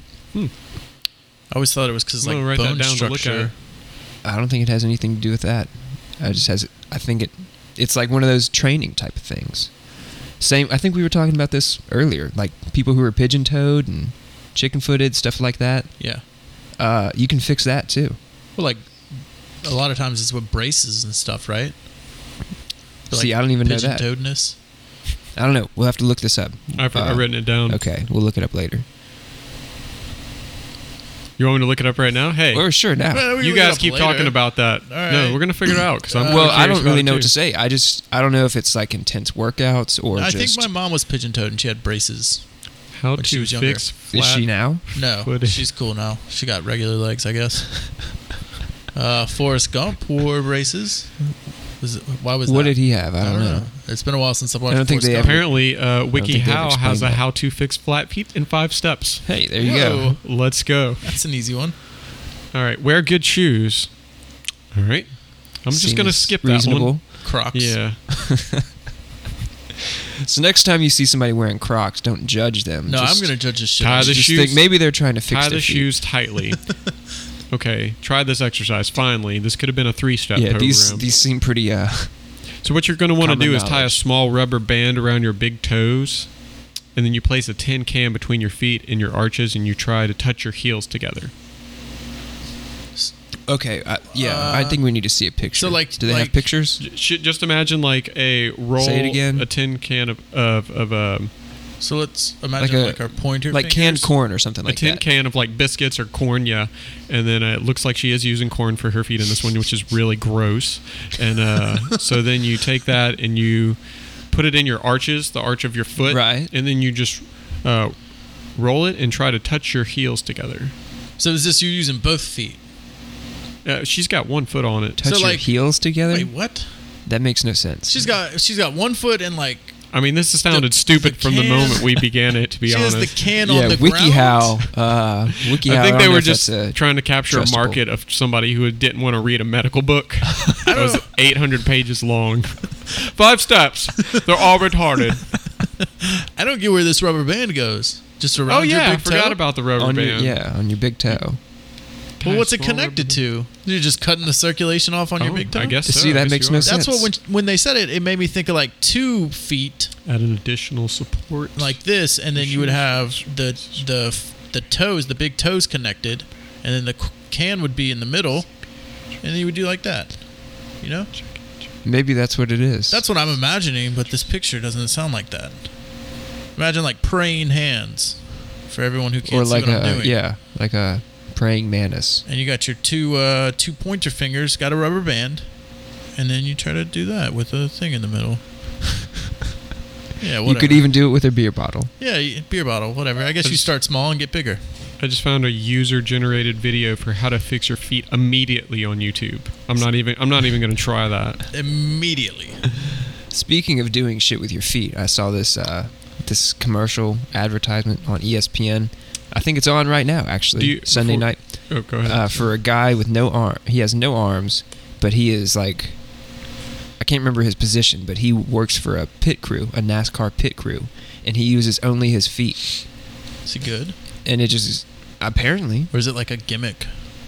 I always thought it was because I'm like gonna write that bone down to look at. structure. I don't think it has anything to do with that. I just has I think it it's like one of those training type of things. Same. I think we were talking about this earlier, like people who are pigeon-toed and chicken-footed, stuff like that. Yeah. Uh, you can fix that too. Well, like a lot of times it's with braces and stuff, right? For, See, like, I don't even know that. pigeon-toedness. I don't know. We'll have to look this up. I've, Uh, I've written it down. Okay, we'll look it up later. You want me to look it up right now? Hey, Or sure now. Well, we can you look it guys up keep later. talking about that. All right. No, we're gonna figure it out because I'm. Uh, kinda Well, I curious don't really about know it what to too. say. I just I don't know if it's like intense workouts or I just. think my mom was pigeon-toed and she had braces. How when she to was younger. fix is flat? she now? No, Footed. she's cool now. She got regular legs, I guess. uh, Forrest Gump wore braces. Was it, why was What that? did he have? I don't, know. It's been a while since I've watched I don't think Forrest they Gump. ever- Apparently, uh, think they've WikiHow has explained a that. how to fix flat feet in five steps. Hey, there you Whoa. go. Let's go. That's an easy one. All right, wear good shoes. All right, I'm just gonna Seems skip that reasonable. one. Crocs. Yeah, So next time you see somebody wearing Crocs, don't judge them. No, Just- I'm gonna judge this shit. Tie out. the just shoes- think maybe they're trying to fix tie their the feet. shoes tightly. Okay, try this exercise. Finally, this could have been a three-step Yeah, program. these these seem pretty. Uh, So what you're going to want to Common do is tie a knowledge. small rubber band around your big toes, and then you place a tin can between your feet and your arches, and you try to touch your heels together. okay, uh, yeah, I Uh, think we need to see a picture. so, like- do they like- have pictures? J- sh- Just imagine like a roll, Say it again. a tin can of of, of um, So let's imagine like, Like a- our pointer like fingers. canned corn or something A like tin that. can of like biscuits or corn, yeah. And then uh, it looks like she is using corn for her feet in this one, which is really gross. And uh, so then you take that and you put it in your arches, the arch of your foot, Right. And then you just uh, roll it and try to touch your heels together. So is this you using both feet? Uh, she's got one foot on it. Touch So, your like- heels together? Wait, what? That makes no sense. She's got she's got one foot and like I mean, this has sounded The- stupid the from the can- moment we began it. To be she has honest, the can yeah, on the WikiHow. ground. Uh, WikiHow. I think don't they know were if just that's a- trying to capture trustable. a market of somebody who didn't want to read a medical book. It was eight hundred pages long. Five steps. They're all retarded. I don't get where this rubber band goes. Just around Oh your yeah, I big forgot toe? about the rubber on band. your, yeah, on your big toe. Well, what's it Small connected rubber to? You're just cutting the circulation off on your Oh, big toe. I guess so. See, I that guess makes you no are. sense. That's what when when they said it, it made me think of like two feet Add an additional support. like this, and then you would have the the the toes, the big toes connected, and then the c- can would be in the middle, and then you would do like that. You know, Maybe that's what it is. that's what I'm imagining, but this picture doesn't sound like that. Imagine like praying hands for everyone who can't or see like what I'm a doing. yeah, like a praying mantis. And you got your two uh, two pointer fingers, got a rubber band, and then you try to do that with a thing in the middle. Yeah, whatever. You could even do it with a beer bottle. yeah, y- beer bottle, whatever. I guess you just- start small and get bigger. I just found a user-generated video for how to fix your feet immediately on YouTube. I'm not even. I'm not even going to try that. Immediately. Speaking of doing shit with your feet, I saw this uh, this commercial advertisement on E S P N. I think it's on right now, actually. Do you- Sunday before- night. Oh, go ahead. Uh, for a guy with no arm. He has no arms, but he is like, I can't remember his position, but he works for a pit crew, a NASCAR pit crew, and he uses only his feet. Is it good? And it just, apparently, Or is it like a gimmick?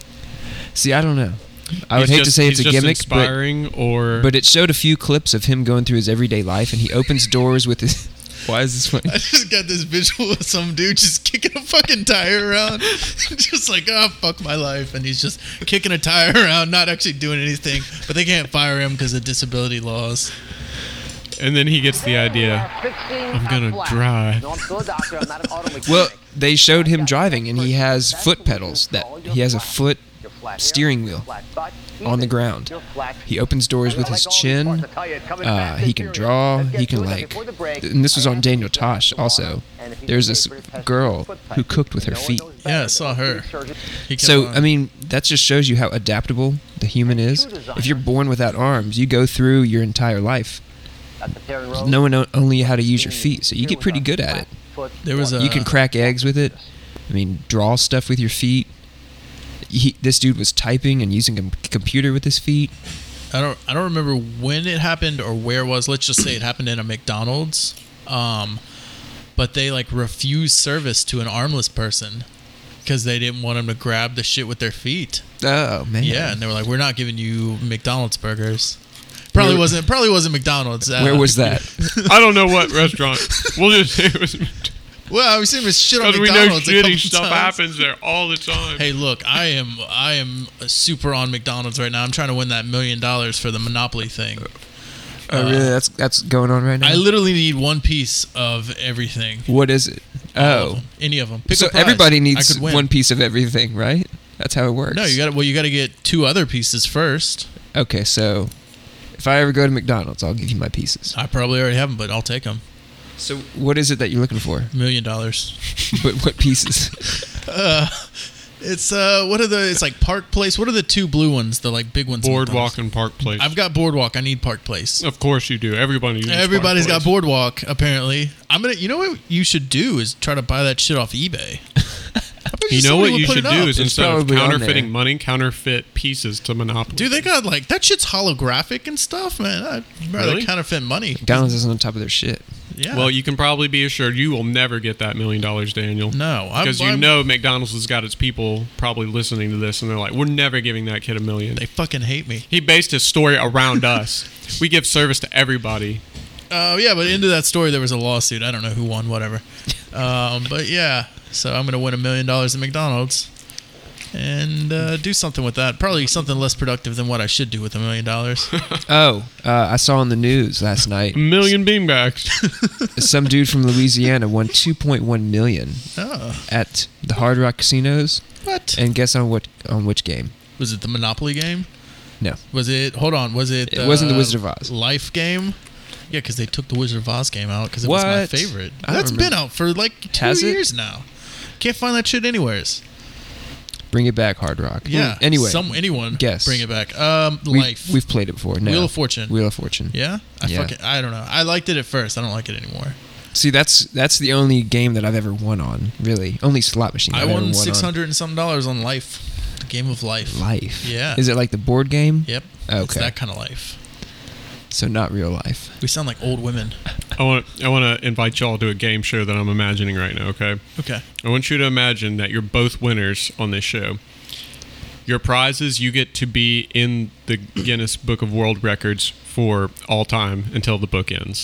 see, I don't know. I would He's hate to just- say it's a he's just gimmick, but, inspiring, or but it showed a few clips of him going through his everyday life, and he opens doors with his. Why is this funny? I just got this visual of some dude just kicking a fucking tire around. Just like, oh, fuck my life. And he's just kicking a tire around, not actually doing anything. But they can't fire him because of disability laws. and then he gets the idea. I'm gonna drive. Well, they showed him driving, and he has foot pedals. That he has a foot steering wheel on the ground. He opens doors with his chin. Uh, he can draw. He can like. And this was on Daniel Tosh also. There's this girl who cooked with her feet. Yeah, I saw her. He kept So on- I mean, that just shows you how adaptable the human is. If you're born without arms, you go through your entire life knowing o- only how to use your feet, so you get pretty good at it. There was a- You can crack eggs with it. I mean, draw stuff with your feet. He, this dude was typing and using a com- computer with his feet. I don't I don't remember when it happened or where it was. Let's just say it happened in a McDonald's. Um, but they like refused service to an armless person because they didn't want them to grab the shit with their feet. Oh man. Yeah, and they were like, "We're not giving you McDonald's burgers." Probably Where- wasn't. Probably wasn't McDonald's. Uh, Where was that? I don't know what restaurant. We'll just say it was Well, I've seen this shit on because we know McDonald's. a couple shitty stuff times. happens there all the time. Hey, look, I am I am super on McDonald's right now. I'm trying to win that million dollars for the Monopoly thing. Oh really? That's that's going on right now. I literally need one piece of everything. what is it? All of Oh, them. Any of them. Pick so a prize. everybody I needs could win. one piece of everything, right? That's how it works. No, you got to well, you got to get two other pieces first. Okay, so if I ever go to McDonald's, I'll give you my pieces. I probably already have them, but I'll take them. So what is it that you're looking for? Million dollars. But what pieces? Uh, it's uh, what are the? It's like Park Place. What are the two blue ones? The like big ones. in Boardwalk McDonald's? and Park Place. I've got Boardwalk. I need Park Place. Of course you do. Everybody. uses Everybody's Park got Place. Boardwalk. Apparently, I'm gonna. You know what you should do is try to buy that shit off eBay. I bet You know somebody what would you put should it do up. is It's instead of probably on counterfeiting there. money, counterfeit pieces to Monopoly. Dude, they got like that shit's holographic and stuff, man. I'd rather Really? counterfeit money. McDonald's is on top of their shit. Yeah. Well, you can probably be assured you will never get that million dollars, Daniel. no, I'm- Because you I'm- know McDonald's has got its people probably listening to this, and they're like, "We're never giving that kid a million." they fucking hate me. He based his story around us. We give service to everybody. Oh yeah, but into that story there was a lawsuit. I don't know who won, whatever. Um, but yeah, so I'm gonna win a million dollars at McDonald's. and uh, do something with that. Probably something less productive than what I should do with a million dollars. Oh, uh, I saw on the news last night. A million beanbags. Some dude from Louisiana won two point one million Oh, at the Hard Rock casinos, what? and guess on what on which game? Was it the Monopoly game? No, Was it? Hold on. Was it? It wasn't the uh, Wizard of Oz. Life game. Yeah, because they took the Wizard of Oz game out because it was my What? favorite. I don't That's been remember. out for like two Has it? years now. Can't find that shit anywheres. bring it back, Hard Rock. Yeah. Anyway, some anyone. guess. Bring it back. Um, we, Life. we've played it before. No. Wheel of Fortune. Wheel of Fortune. Yeah. I Yeah. fucking. I don't know. I liked it at first. I don't like it anymore. See, that's that's the only game that I've ever won on. Really, only slot machine. I I've ever won on. six hundred and some dollars on Life. The game of life. Life. Yeah. Is it like the board game? Yep. Okay. It's that kind of life. So not real life. We sound like old women. I want I want to invite y'all to a game show that I'm imagining right now. Okay. Okay. I want you to imagine that you're both winners on this show. Your prizes, you get to be in the Guinness Book of World Records for all time until the book ends.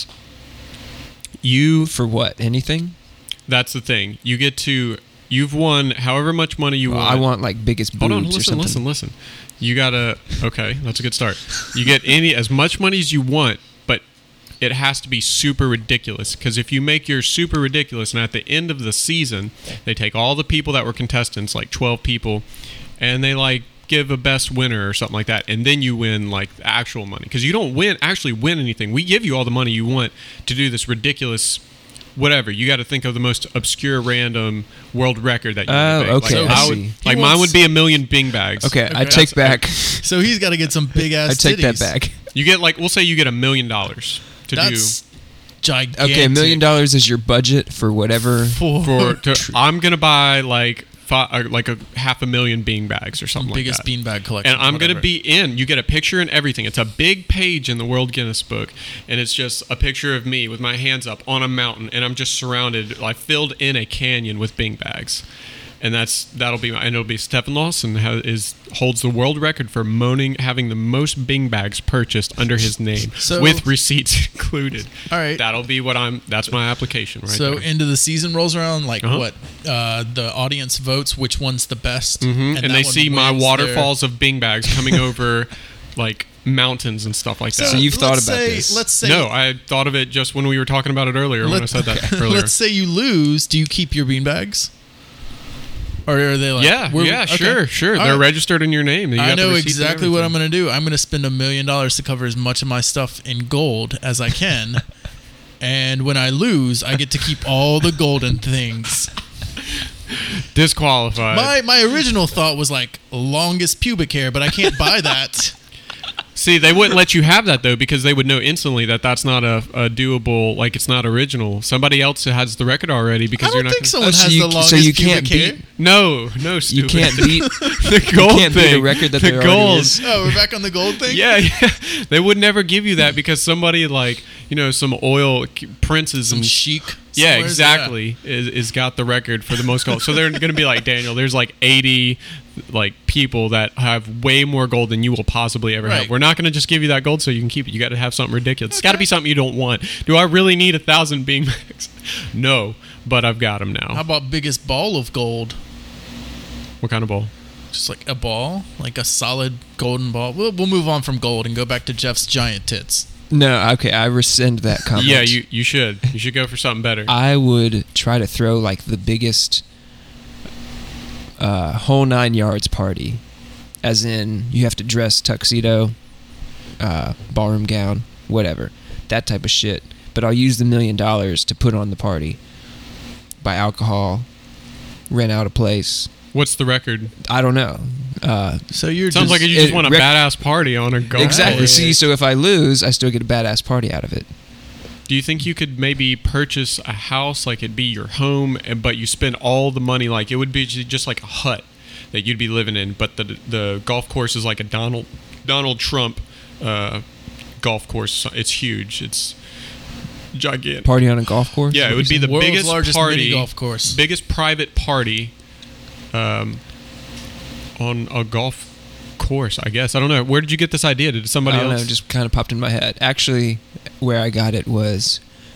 You, For what? Anything? that's the thing. You get to, you've won however much money you Well, want. I want like biggest boobs Hold on, or listen, something. listen, listen. You gotta, okay, that's a good start. You get any, as much money as you want, but it has to be super ridiculous. Because if you make yours super ridiculous, and at the end of the season, they take all the people that were contestants, like twelve people, and they like give a best winner or something like that, and then you win like actual money. Because you don't win, actually win anything. We give you all the money you want to do this ridiculous. Whatever, you got to think of the most obscure, random world record that you Oh, would make. okay, Like, I I would, see. like He mine wants- would be a million Bing bags. Okay, I Okay. take That's- back. So he's got to get some big ass. I take that titties. back. You get like, we'll say you get a million dollars to That's gigantic. Okay, a million dollars is your budget for whatever. for, do for. To, I'm gonna buy like five, like a half a million bean bags or something biggest like that. beanbag collection. And I'm whatever. gonna be in. You get a picture and everything. It's a big page in the World Guinness Book, and it's just a picture of me with my hands up on a mountain, and I'm just surrounded, like filled in a canyon with bean bags. And that's that'll be my, and it'll be Stephen Lawson has, is holds the world record for moaning having the most Bing bags purchased under his name So- with receipts included. All right. That'll be what I'm. That's my application right So there. into the season rolls around, like Uh-huh. what? Uh, the audience votes which one's the best, Mhm. And, that they one see my wins waterfalls of Bing bags coming over like mountains and stuff like Their, that. So you've thought let's about say, this. Let's say no, I thought of it just when we were talking about it earlier. when I Let- said that earlier. Let's say you lose. Do you keep your beanbags? Or are they like? yeah, we're- yeah, okay. sure, sure. All They're right. registered in your name. You I got the know receipts and exactly what I'm everything. going to do. I'm going to spend a million dollars to cover as much of my stuff in gold as I can. And when I lose, I get to keep all the golden things. Disqualified. My my original thought was like longest pubic hair, but I can't buy that. See, they wouldn't let you have that though because they would know instantly that that's not a, a doable, like it's not original. Somebody else has the record already because I you're don't not. think gonna- someone Oh, so has you- the so longest you pubic can't hair. beat- No, no, You stupid. can't beat. the gold can't beat thing. a record that the there already gold. is. Oh, we're back on the gold thing. Yeah, yeah, they would never give you that because somebody like you know some oil princes Some and chic. yeah, somewheres, exactly. Is, is got the record for the most gold. So they're going to be like Daniel. There's like eighty like people that have way more gold than you will possibly ever Right. have. We're not going to just give you that gold so you can keep it. You got to have something ridiculous. It's got to be something you don't want. Do I really need a thousand Bing bags? No, but I've got them now. How about biggest ball of gold? What kind of ball? Just like a ball, like a solid golden ball. We'll, we'll move on from gold and go back to Jeff's giant tits. No, okay, I rescind that comment. Yeah, you you should. You should go for something better. I would try to throw like the biggest uh, whole nine yards party, as in you have to dress tuxedo, uh, ballroom gown, whatever, that type of shit. But I'll use the million dollars to put on the party. Buy alcohol, rent out a place. What's the record? I don't know. Uh, So you're Sounds just, like you just it want a rec- badass party on a golf exactly. course. See, so if I lose, I still get a badass party out of it. Do you think you could maybe purchase a house, like it'd be your home, and- but you spend all the money, like it would be ju- just like a hut that you'd be living in, but the the golf course is like a Donald Donald Trump uh, golf course. It's huge. It's gigantic. Party on a golf course? Yeah, it would be the World's biggest largest party, mini golf course. biggest private party, um, on a golf course. I guess I don't know. Where did you get this idea? Did somebody I don't else? know, just kind of popped in my head. Actually, where I got it was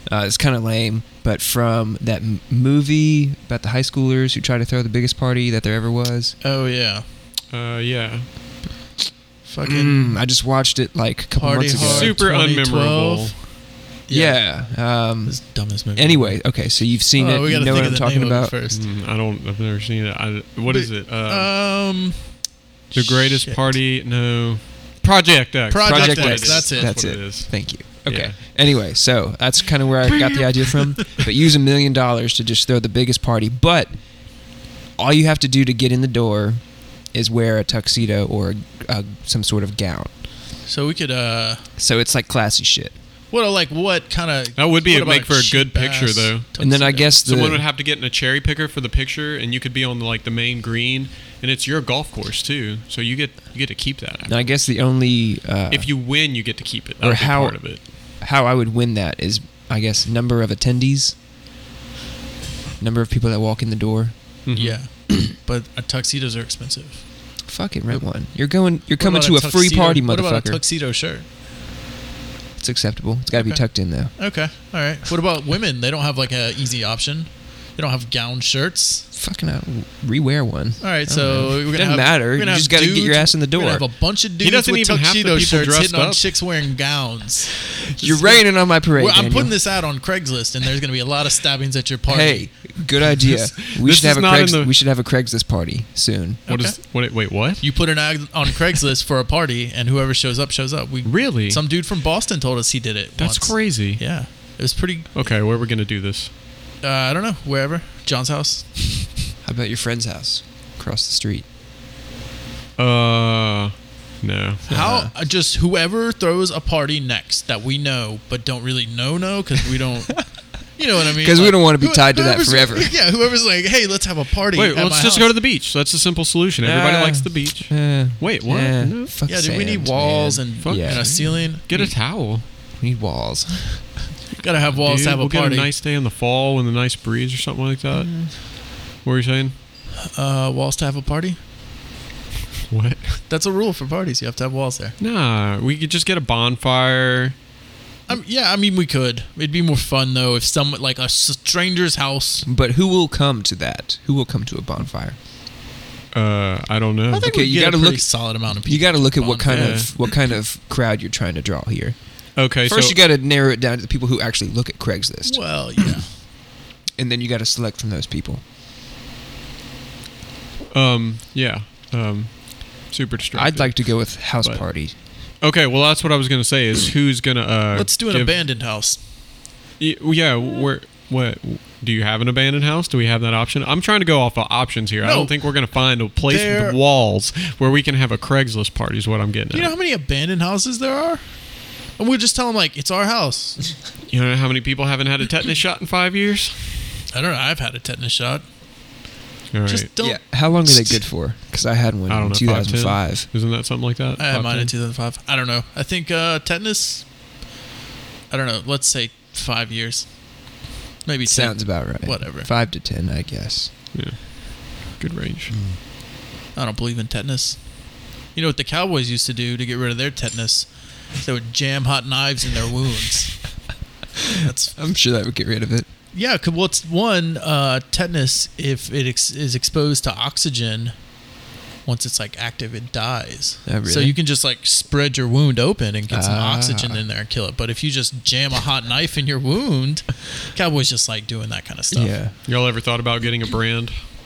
Uh, it's kind of lame, but from that m- movie about the high schoolers who try to throw the biggest party that there ever was. Oh yeah, Uh, yeah. fucking Mm, I just watched it like a couple Party months ago. Hard Super twenty unmemorable. twelve. Yeah. Um, This dumbest movie. anyway, okay, so you've seen Oh, it. we You gotta know think what I'm of the talking name of it about. first. Mm, I don't. I've never seen it. I, what is it? Uh, Um, the greatest shit. party? No. Project X. Project Project X, X. that's it. That's what it. it is. Thank you. Okay. Yeah. Anyway, so that's kind of where I got the idea from. But use a million dollars to just throw the biggest party. But all you have to do to get in the door is wear a tuxedo or uh, some sort of gown. So we could uh, So it's like classy shit. what like what kind of That would be what a make about for a good cheap-ass picture, though. And then I tuxedo? guess the Someone would have to get in a cherry picker for the picture, and you could be on the, like the main green, and it's your golf course too. So you get you get to keep that. and I guess the only uh, If you win, you get to keep it. or That'll be how part of it. how I would win that is I guess number of attendees, number of people that walk in the door. Mhm. yeah, but uh, tuxedos are expensive. Fuck it, rent one. You're going. You're What coming about to a, free tuxedo- party, What about a motherfucker. tuxedo shirt? It's acceptable. It's got to be Okay. tucked in though. Okay, all right. What about women? They don't have like a easy option. They don't have gown shirts. Fucking uh, rewear one. All right, I don't so know. we're gonna Doesn't have, matter. We're gonna You have just gotta get dudes- your ass in the We're gonna door. have a bunch of dudes doesn't with even have the tuxedo people shirts dressed hitting on up. chicks wearing gowns. You're raining on my parade. Well, I'm Daniel. putting this out on Craigslist, and there's gonna be a lot of stabbings at your party. Hey, good idea. This- we this should have is a not in Craigs- the- we should have a Craigslist party soon. What Okay. is? What? Wait, what? You put an ad on Craigslist for a party, and whoever shows up shows up. We Really? Some dude from Boston told us he did it. That's once. crazy. Yeah, it was pretty. Okay, where are we gonna do this? Uh, I don't know, wherever. John's house. How about your friend's house across the street? Uh, no. How uh, just whoever throws a party next that we know but don't really know know because we don't. You know what I mean? 'Cause we don't wanna be who- tied to that whoever's- forever. Yeah, whoever's like, hey, let's have a party. Wait, at let's my just house. go to the beach. That's a simple solution. Everybody Uh, likes the beach. Uh, Wait, what? yeah, No. fuck Yeah, dude, we need sand, walls man. and, Fuck and yeah. a ceiling. Get a towel. We need walls. Gotta have walls Dude, to have we'll a party. get a nice day in the fall with a nice breeze or something like that. What were you saying? uh, walls to have a party. What? That's a rule for parties. You have to have walls there. Nah, we could just get a bonfire. Um, yeah, I mean, we could. It'd be more fun though if some like a stranger's house. But who will come to that? Who will come to a bonfire? Uh, I don't know. I think Okay, we you get gotta a pretty look- solid amount of people. You got to look at what kind bonfire. of what kind of crowd you're trying to draw here. Okay, First, so you got to narrow it down to the people who actually look at Craigslist, Well, yeah. and then you got to select from those people. um, yeah, um, super distracted. I'd like to go with house But- party. Okay, well, that's what I was gonna say. Is who's gonna? Uh, Let's do an give- abandoned house. Y- Yeah, where? What? Do you have an abandoned house? Do we have that option? I'm trying to go off of options here. I No. don't think we're gonna find a place There- with walls where we can have a Craigslist party. Is what I'm getting Do you know at. how many abandoned houses there are? And we'll just tell them like it's our house. You know how many people haven't had a tetanus shot in five years? I don't know. I've had a tetanus shot. All right. Just don't. Yeah, how long are they good for? Because I had one I don't in know. two thousand five. Isn't that something like that? I had Five, mine in ten? two thousand five. I don't know. I think uh, tetanus. I don't know. Let's say five years. Maybe ten. Sounds about right. Whatever. Five to ten, I guess. Yeah. Good range. I don't believe in tetanus. You know what the Cowboys used to do to get rid of their tetanus? They would jam hot knives in their wounds. That's I'm sure that would get rid of it. yeah. 'Cause what's one uh, tetanus? If it ex- is exposed to oxygen, once it's like active, it dies. Oh, really? So you can just like spread your wound open and get some Ah. oxygen in there and kill it. But if you just jam a hot knife in your wound, Cowboys just like doing that kind of stuff. Yeah. Y'all ever thought about getting a brand?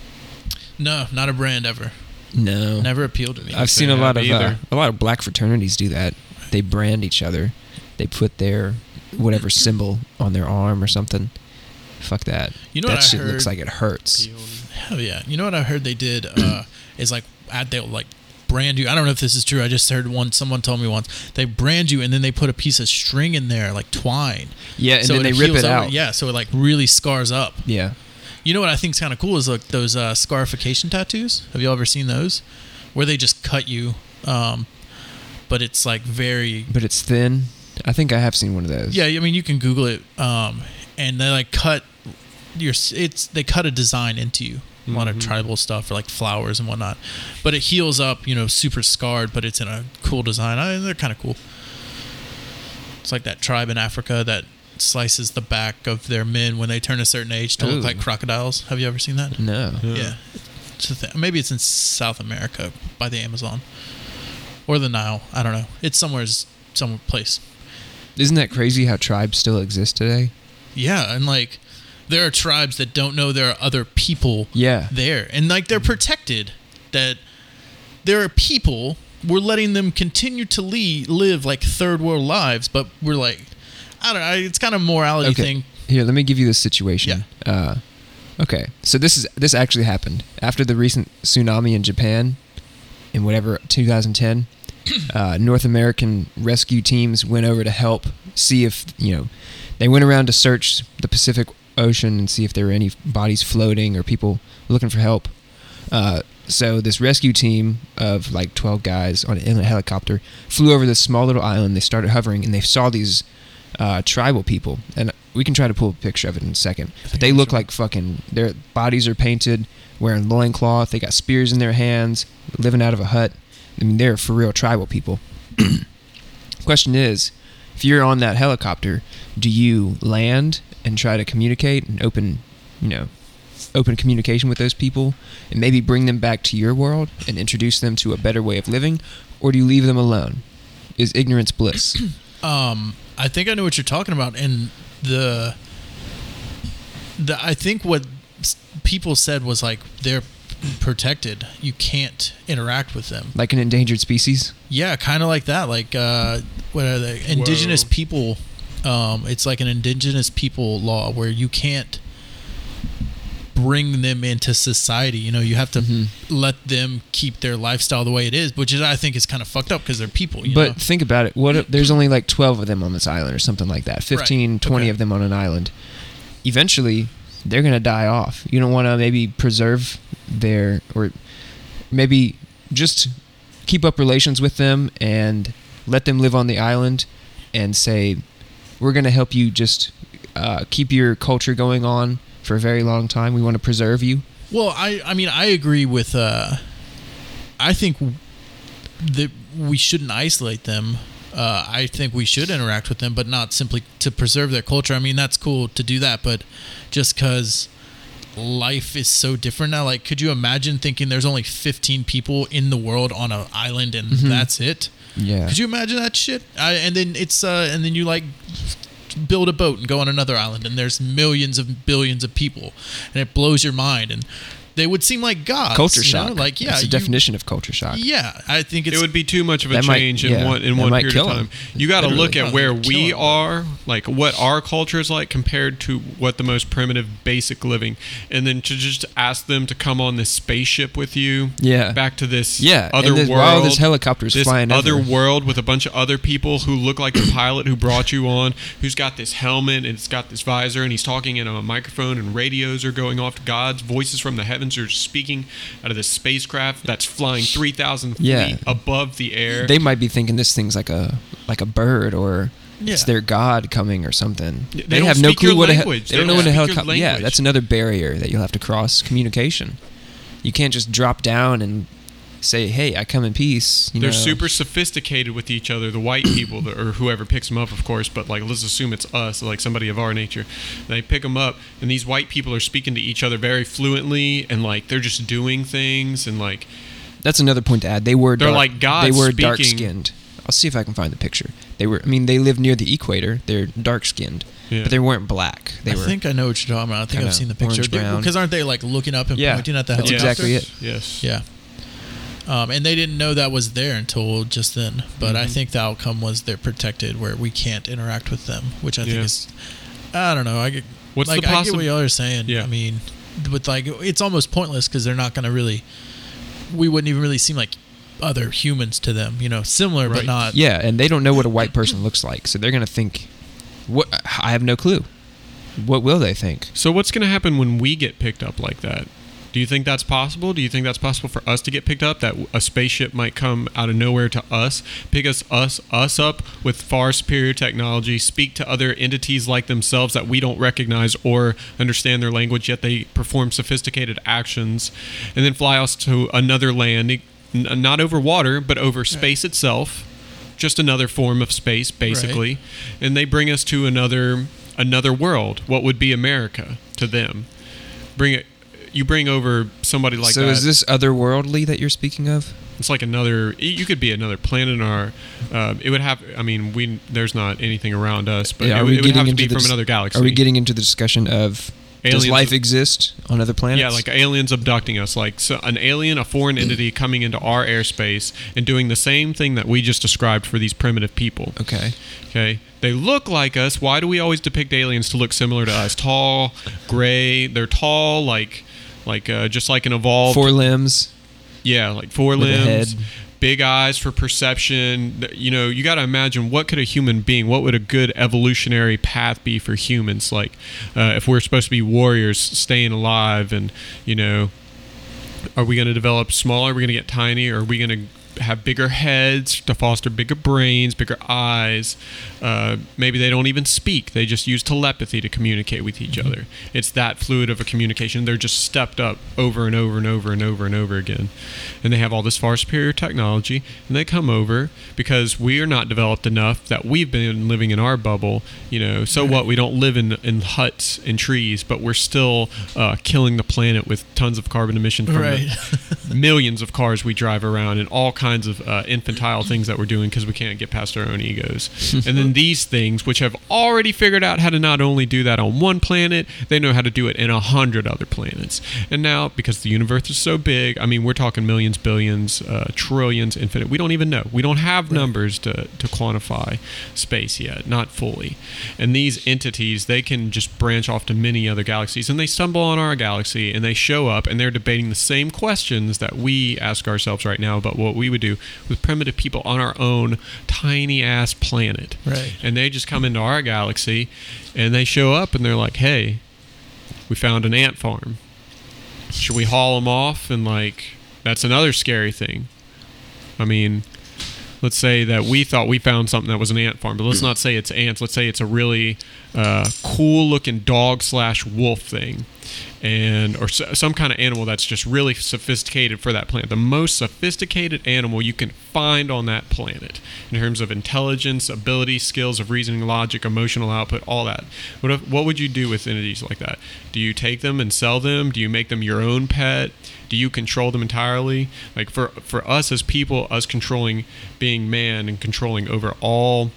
No, not a brand ever. No. Never appealed to me. I've seen a Yeah, lot of me uh, either. a lot of black fraternities do that. They brand each other. They put their whatever symbol on their arm or something. Fuck that. You know that what I shit looks heard? like it hurts. Hell yeah. You know what I heard they did uh, is like at they'll like brand you. I don't know if this is true. I just heard one. Someone told me once they brand you and then they put a piece of string in there like twine. Yeah, and so then they it rip heals it over- out. Yeah, so it like really scars up. Yeah. You know what I think is kind of cool is like those uh, scarification tattoos. Have you ever seen those? Where they just cut you, um, but it's like very But it's thin. I think I have seen one of those. yeah. I mean, you can Google it, um, and they like cut your it's they cut a design into you. A lot of Mhm. tribal stuff or like flowers and whatnot, but it heals up. You know, super scarred, but it's in a cool design. I, they're kind of cool. It's like that tribe in Africa that slices the back of their men when they turn a certain age to Ooh. look like crocodiles. Have you ever seen that? No. Yeah. Yeah. It's a thing. Maybe it's in South America by the Amazon or the Nile. I don't know. It's somewhere, some place. Isn't that crazy how tribes still exist today? Yeah, and like there are tribes that don't know there are other people Yeah. there, and like they're protected. That there are people, we're letting them continue to le- live like third world lives, but we're like, I don't know. It's kind of a morality Okay. thing. Here, let me give you this situation. Uh, okay, so this is this actually happened after the recent tsunami in Japan, in whatever two thousand ten. Uh, North American rescue teams went over to help see if you know. They went around to search the Pacific Ocean and see if there were any bodies floating or people looking for help. Uh, so this rescue team of like twelve guys on in a helicopter flew over this small little island. They started hovering and they saw these uh, tribal people, and we can try to pull a picture of it in a second. But they look like fucking. Their bodies are painted, wearing loincloth. They got spears in their hands, living out of a hut. I mean, they're for real tribal people. Question is, if you're on that helicopter, do you land and try to communicate and open, you know, open communication with those people and maybe bring them back to your world and introduce them to a better way of living, or do you leave them alone? Is ignorance bliss? Um, I think I know what you're talking about, and the the I think what s- people said was like they're protected. You can't interact with them. Like an endangered species? Yeah, kind of like that. Like uh, what are they? Indigenous Whoa. people. Um, it's like an indigenous people law where you can't bring them into society. You know, you have to Mhm. let them keep their lifestyle the way it is, which is I think is kind of fucked up because they're people. You But know? think about it. What if there's only like twelve of them on this island or something like that. fifteen, Right. twenty Okay. of them on an island. Eventually, they're going to die off. You don't want to maybe preserve their, or maybe just keep up relations with them and let them live on the island and say, we're going to help you just uh, keep your culture going on for a very long time. We want to preserve you. Well, I, I mean, I agree with. Uh, I think that we shouldn't isolate them. Uh, I think we should interact with them, but not simply to preserve their culture. I mean, that's cool to do that, but just because life is so different now, like, could you imagine thinking there's only fifteen people in the world on an island and Mhm. that's it? Yeah. Could you imagine that shit? I, and then it's uh, and then you like build a boat and go on another island, and there's millions of billions of people, and it blows your mind, and they would seem like gods. Culture you know? shock. Like, yeah, That's the you- definition of culture shock. Yeah, I think it's It would be too much of a That might- change in yeah, one in that one might period kill of 'em. time. You got to Literally. look at Oh, where they'd kill we 'em. are, like what our culture is like compared to what the most primitive, basic living, and then to just ask them to come on this spaceship with you, Yeah. back to this Yeah. other and this, world. while this helicopter's this flying other over. world with a bunch of other people who look like the pilot who brought you on, who's got this helmet and it's got this visor, and he's talking in a microphone, and radios are going off to God's voices from the heavens are speaking out of this spacecraft that's flying three thousand Yeah. feet above the air. They might be thinking this thing's like a like a bird, or it's Yeah. their god coming or something. They They, don't have no speak clue your what a he- language. they They don't know don't what a speak your helicopter. Yeah, language. that's another barrier that you'll have to cross. Communication. You can't just drop down and say, "Hey, I come in peace." You They're know? super sophisticated with each other, the white people, the- or whoever picks them up, of course, but like let's assume it's us, like somebody of our nature. They pick them up, and these white people are speaking to each other very fluently, and like they're just doing things, and like That's another point to add. They were They're dark, like gods They were speaking. dark skinned. I'll see if I can find the picture. They were. I mean, they live near the equator. They're dark skinned, Yeah. but they weren't black. They I were. think I know what you're talking about. I think kinda I've seen the picture. orange-brown. Because aren't they like looking up and Yeah, pointing at the that's helicopter? exactly it. yes, Yeah. Um, and they didn't know that was there until just then. But I Mhm. think the outcome was they're protected, where we can't interact with them, which I think Yeah. is, I don't know. I get, What's like the I get possible? what y'all are saying. Yeah. I mean, with like it's almost pointless because they're not going to really. We wouldn't even really seem like other humans to them. You know, similar but Right. not. Yeah, and they don't know what a white person looks like, so they're gonna think, "What? I have no clue. What will they think?" So what's going to happen when we get picked up like that? Do you think that's possible? Do you think that's possible for us to get picked up? That a spaceship might come out of nowhere to us, pick us us us up with far superior technology, speak to other entities like themselves that we don't recognize or understand their language, yet they perform sophisticated actions, and then fly us to another land, n- not over water, but over space itself, just another form of space, basically, and they bring us to another another world. What would be America to them? Bring it. You bring over somebody like so that. is this otherworldly that you're speaking of? It's like another. You could be another planet, or uh, it would have. I mean, we there's not anything around us, but Yeah, it, are would- we it would have to getting be into from the dis- another galaxy. Are we getting into the discussion of Aliens does life of- exist on other planets? Yeah, like aliens abducting us, like so an alien, a foreign entity coming into our airspace and doing the same thing that we just described for these primitive people. Okay. Okay, they look like us. Why do we always depict aliens to look similar to us? Tall, gray. They're tall, like, like uh, just like an evolved. Four limbs. Yeah, like four With a limbs, head. big eyes for perception. Th- You know, you got to imagine what could a human being, what would a good evolutionary path be for humans? Like, uh, if we're supposed to be warriors, staying alive, and you know, are we going to develop smaller? Are we going to get tiny? Or are we going to have bigger heads to foster bigger brains, bigger eyes? Uh, maybe they don't even speak. They just use telepathy to communicate with each other. It's that fluid of a communication. They're just stepped up over and over and over and over and over again. And they have all this far superior technology. And they come over because we are not developed enough that we've been living in our bubble. You know, so what? We don't live in, in huts and trees, but we're still uh, killing the planet with tons of carbon emissions from Right. the millions of cars we drive around and all kinds of uh, infantile things that we're doing because we can't get past our own egos. And then these things, which have already figured out how to not only do that on one planet, they know how to do it in a hundred other planets. And now, because the universe is so big, I mean, we're talking millions, billions, uh, trillions, infinite. We don't even know. We don't have numbers to, to quantify space yet, not fully. And these entities, they can just branch off to many other galaxies, and they stumble on our galaxy, and they show up, and they're debating the same questions that we ask ourselves right now about what we would do with primitive people on our own tiny ass planet. Right. And they just come into our galaxy and they show up and they're like, hey, we found an ant farm. Should we haul them off? And like, that's another scary thing. I mean, let's say that we thought we found something that was an ant farm, but let's not say it's ants. Let's say it's a really uh, cool looking dog slash wolf thing. And or s- some kind of animal that's just really sophisticated for that planet. The most sophisticated animal you can find on that planet in terms of intelligence, ability, skills of reasoning, logic, emotional output, all that. What if, what would you do with entities like that? Do you take them and sell them? Do you make them your own pet? Do you control them entirely? Like for for us as people, us controlling being man and controlling over all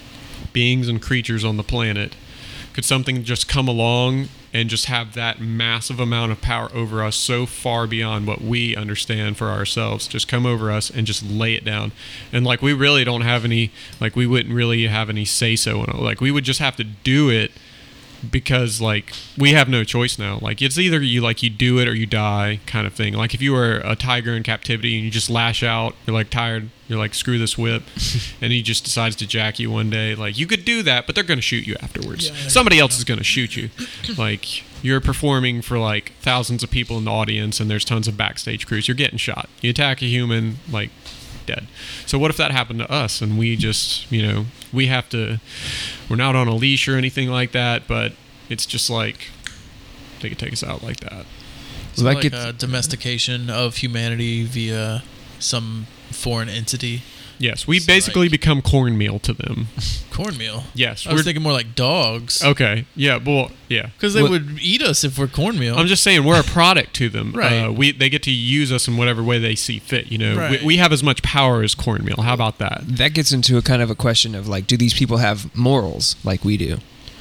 beings and creatures on the planet, could something just come along and just have that massive amount of power over us so far beyond what we understand for ourselves, just come over us and just lay it down? And like, we really don't have any, like, we wouldn't really have any say-so in it. Like, we would just have to do it because like we have no choice now. Like, it's either you like you do it or you die kind of thing. Like, if you were a tiger in captivity and you just lash out, you're like tired, you're like, screw this whip, and he just decides to jack you one day, like, you could do that, but they're going to shoot you afterwards. Yeah, Somebody else is going to shoot you. Like, you're performing for like thousands of people in the audience and there's tons of backstage crews, you're getting shot. You attack a human, like, dead. So what if that happened to us and we just, you know, we have to, we're not on a leash or anything like that, but it's just like they could take us out like that. So Well, that like gets- a domestication of humanity via some foreign entity. Yes, we So, basically like- become cornmeal to them. Cornmeal. Yes, I was we're thinking more like dogs. okay. Yeah, well, yeah. Because they Well- would eat us if we're cornmeal. I'm just saying we're a product to them. Right. Uh, we they get to use us in whatever way they see fit. You know, Right. we, we have as much power as cornmeal. How about that? That gets into a kind of a question of like, do these people have morals like we do?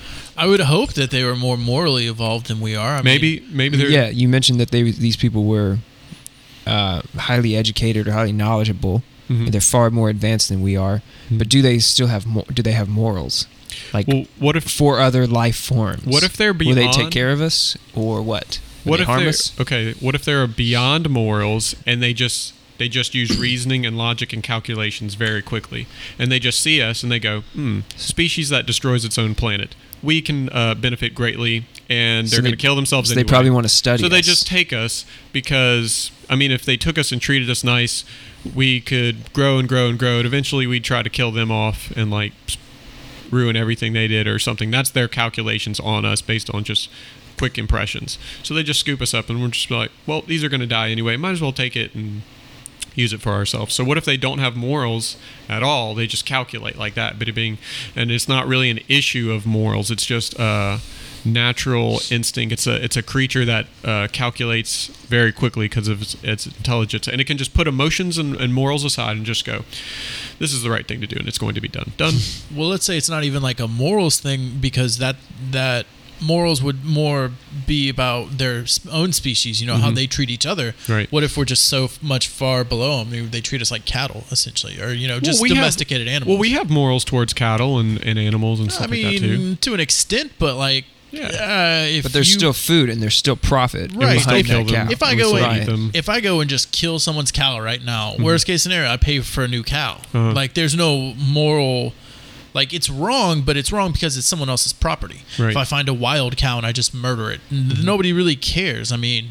I would hope that they were more morally evolved than we are. I Maybe maybe they're Yeah, you mentioned that they these people were uh, highly educated or highly knowledgeable. Mhm. They're far more advanced than we are. But do they still have more? Do they have morals? Like Well, what if for other life forms? what if they're Will they take beyond- care of us or what? Will what they if harm they're us? okay? What if they're beyond morals and they just they just use reasoning and logic and calculations very quickly, and they just see us and they go, "Hmm, species that destroys its own planet. We can uh, benefit greatly, and So they're they- going to kill themselves so anyway." they probably want to study. So they us. just take us because, I mean, if they took us and treated us nice, we could grow and grow and grow, and eventually we'd try to kill them off and like ruin everything they did or something. That's their calculations on us based on just quick impressions. So they just scoop us up, and we're just like, well, these are going to die anyway. Might as well take it and use it for ourselves. So what if they don't have morals at all? They just calculate like that, but it being, and it's not really an issue of morals. It's just a natural instinct. It's a it's a creature that uh, calculates very quickly because of its, its intelligence, and it can just put emotions and, and morals aside and just go, this is the right thing to do, and it's going to be done. Done. Well, let's say it's not even like a morals thing, because that that morals would more be about their s- own species, you know, how Mhm. they treat each other. Right. What if we're just so f- much far below them? I mean, they treat us like cattle, essentially, or, you know, just we have- domesticated animals. Well, we have morals towards cattle and, and animals and I stuff mean, like that too. to an extent, but like, Yeah. uh, if But there's you, still food and there's still profit Right. behind Still kill that them. cow. If I We go still in- eat them. if I go and just kill someone's cow right now, Mhm. worst case scenario, I pay for a new cow. Uh-huh. Like, there's no moral, like, it's wrong, but it's wrong because it's someone else's property. Right. If I find a wild cow and I just murder it, n- nobody really cares. I mean,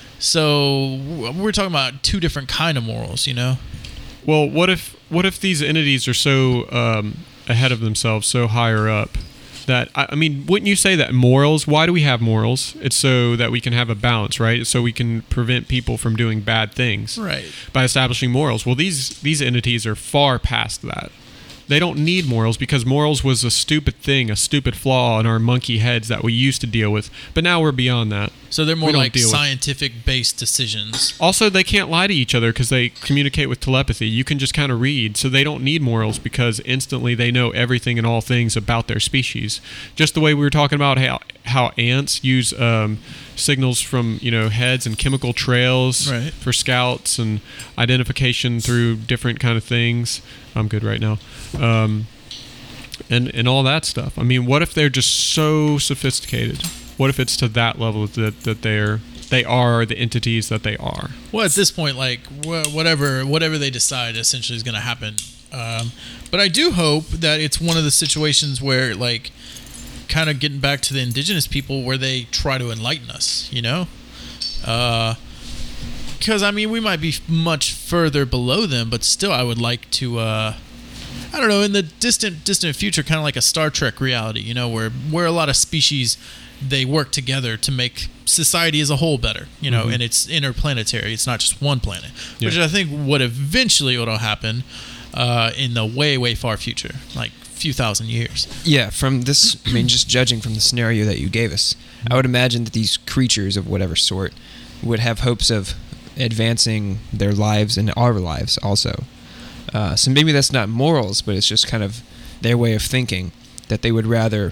so w- we're talking about two different kind of morals, you know? Well, what if what if these entities are so um, ahead of themselves, so higher up, that I, I mean, wouldn't you say that morals? Why do we have morals? It's so that we can have a balance, right? So we can prevent people from doing bad things Right. by establishing morals. Well, these these entities are far past that. They don't need morals because morals was a stupid thing, a stupid flaw in our monkey heads that we used to deal with. But now we're beyond that. So they're more We don't like deal with- scientific-based decisions. Also, they can't lie to each other because they communicate with telepathy. You can just kind of read, so they don't need morals because instantly they know everything and all things about their species. Just the way we were talking about how how ants use um, signals from you know heads and chemical trails Right. for scouts and identification through different kind of things. I'm good right now. Um, and and all that stuff. I mean, what if they're just so sophisticated? What if it's to that level that that they're they are the entities that they are? Well, at this point, like wh- whatever whatever they decide, essentially is going to happen. Um, but I do hope that it's one of the situations where, like, kind of getting back to the indigenous people, where they try to enlighten us. You know, because I mean, we might be much further below them, but still, I would like to. Uh, I don't know, in the distant distant future, kind of like a Star Trek reality, you know, where where a lot of species, they work together to make society as a whole better, you know, Mhm. and it's interplanetary. It's not just one planet, Yeah. which I think would eventually what'll happen uh, in the way way far future, like a few thousand years. Yeah, from this, I mean, just judging from the scenario that you gave us, I would imagine that these creatures of whatever sort would have hopes of advancing their lives and our lives also. Uh, so maybe that's not morals, but it's just kind of their way of thinking, that they would rather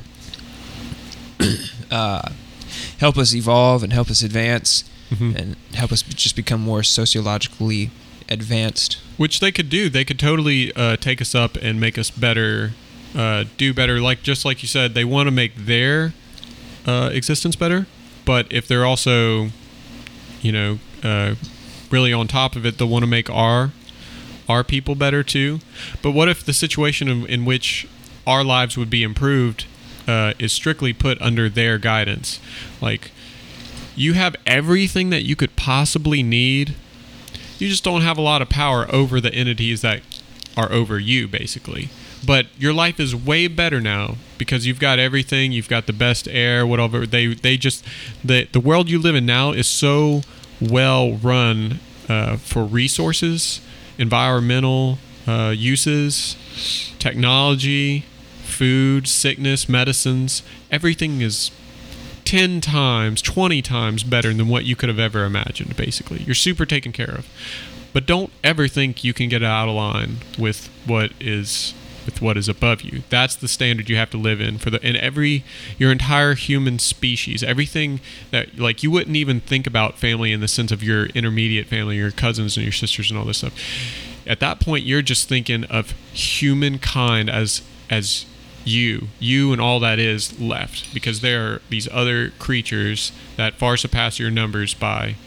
uh, help us evolve and help us advance Mhm. and help us just become more sociologically advanced. Which they could do. They could totally uh, take us up and make us better, uh, do better. Like just like you said, they want to make their uh, existence better. But if they're also, you know, uh, really on top of it, they want to make our our people better too. But what if the situation in, in which our lives would be improved uh, is strictly put under their guidance? Like, you have everything that you could possibly need. You just don't have a lot of power over the entities that are over you, basically. But your life is way better now because you've got everything. You've got the best air, whatever. They they just the the world you live in now is so well run uh, for resources, environmental uh, uses, technology, food, sickness, medicines. Everything is ten times, twenty times better than what you could have ever imagined, basically. You're super taken care of. But don't ever think you can get out of line with what is with what is above you. That's the standard you have to live in for the in every your entire human species. Everything that, like, you wouldn't even think about family in the sense of your intermediate family, your cousins and your sisters and all this stuff. At that point, you're just thinking of humankind as as you, you and all that is left, because there are these other creatures that far surpass your numbers by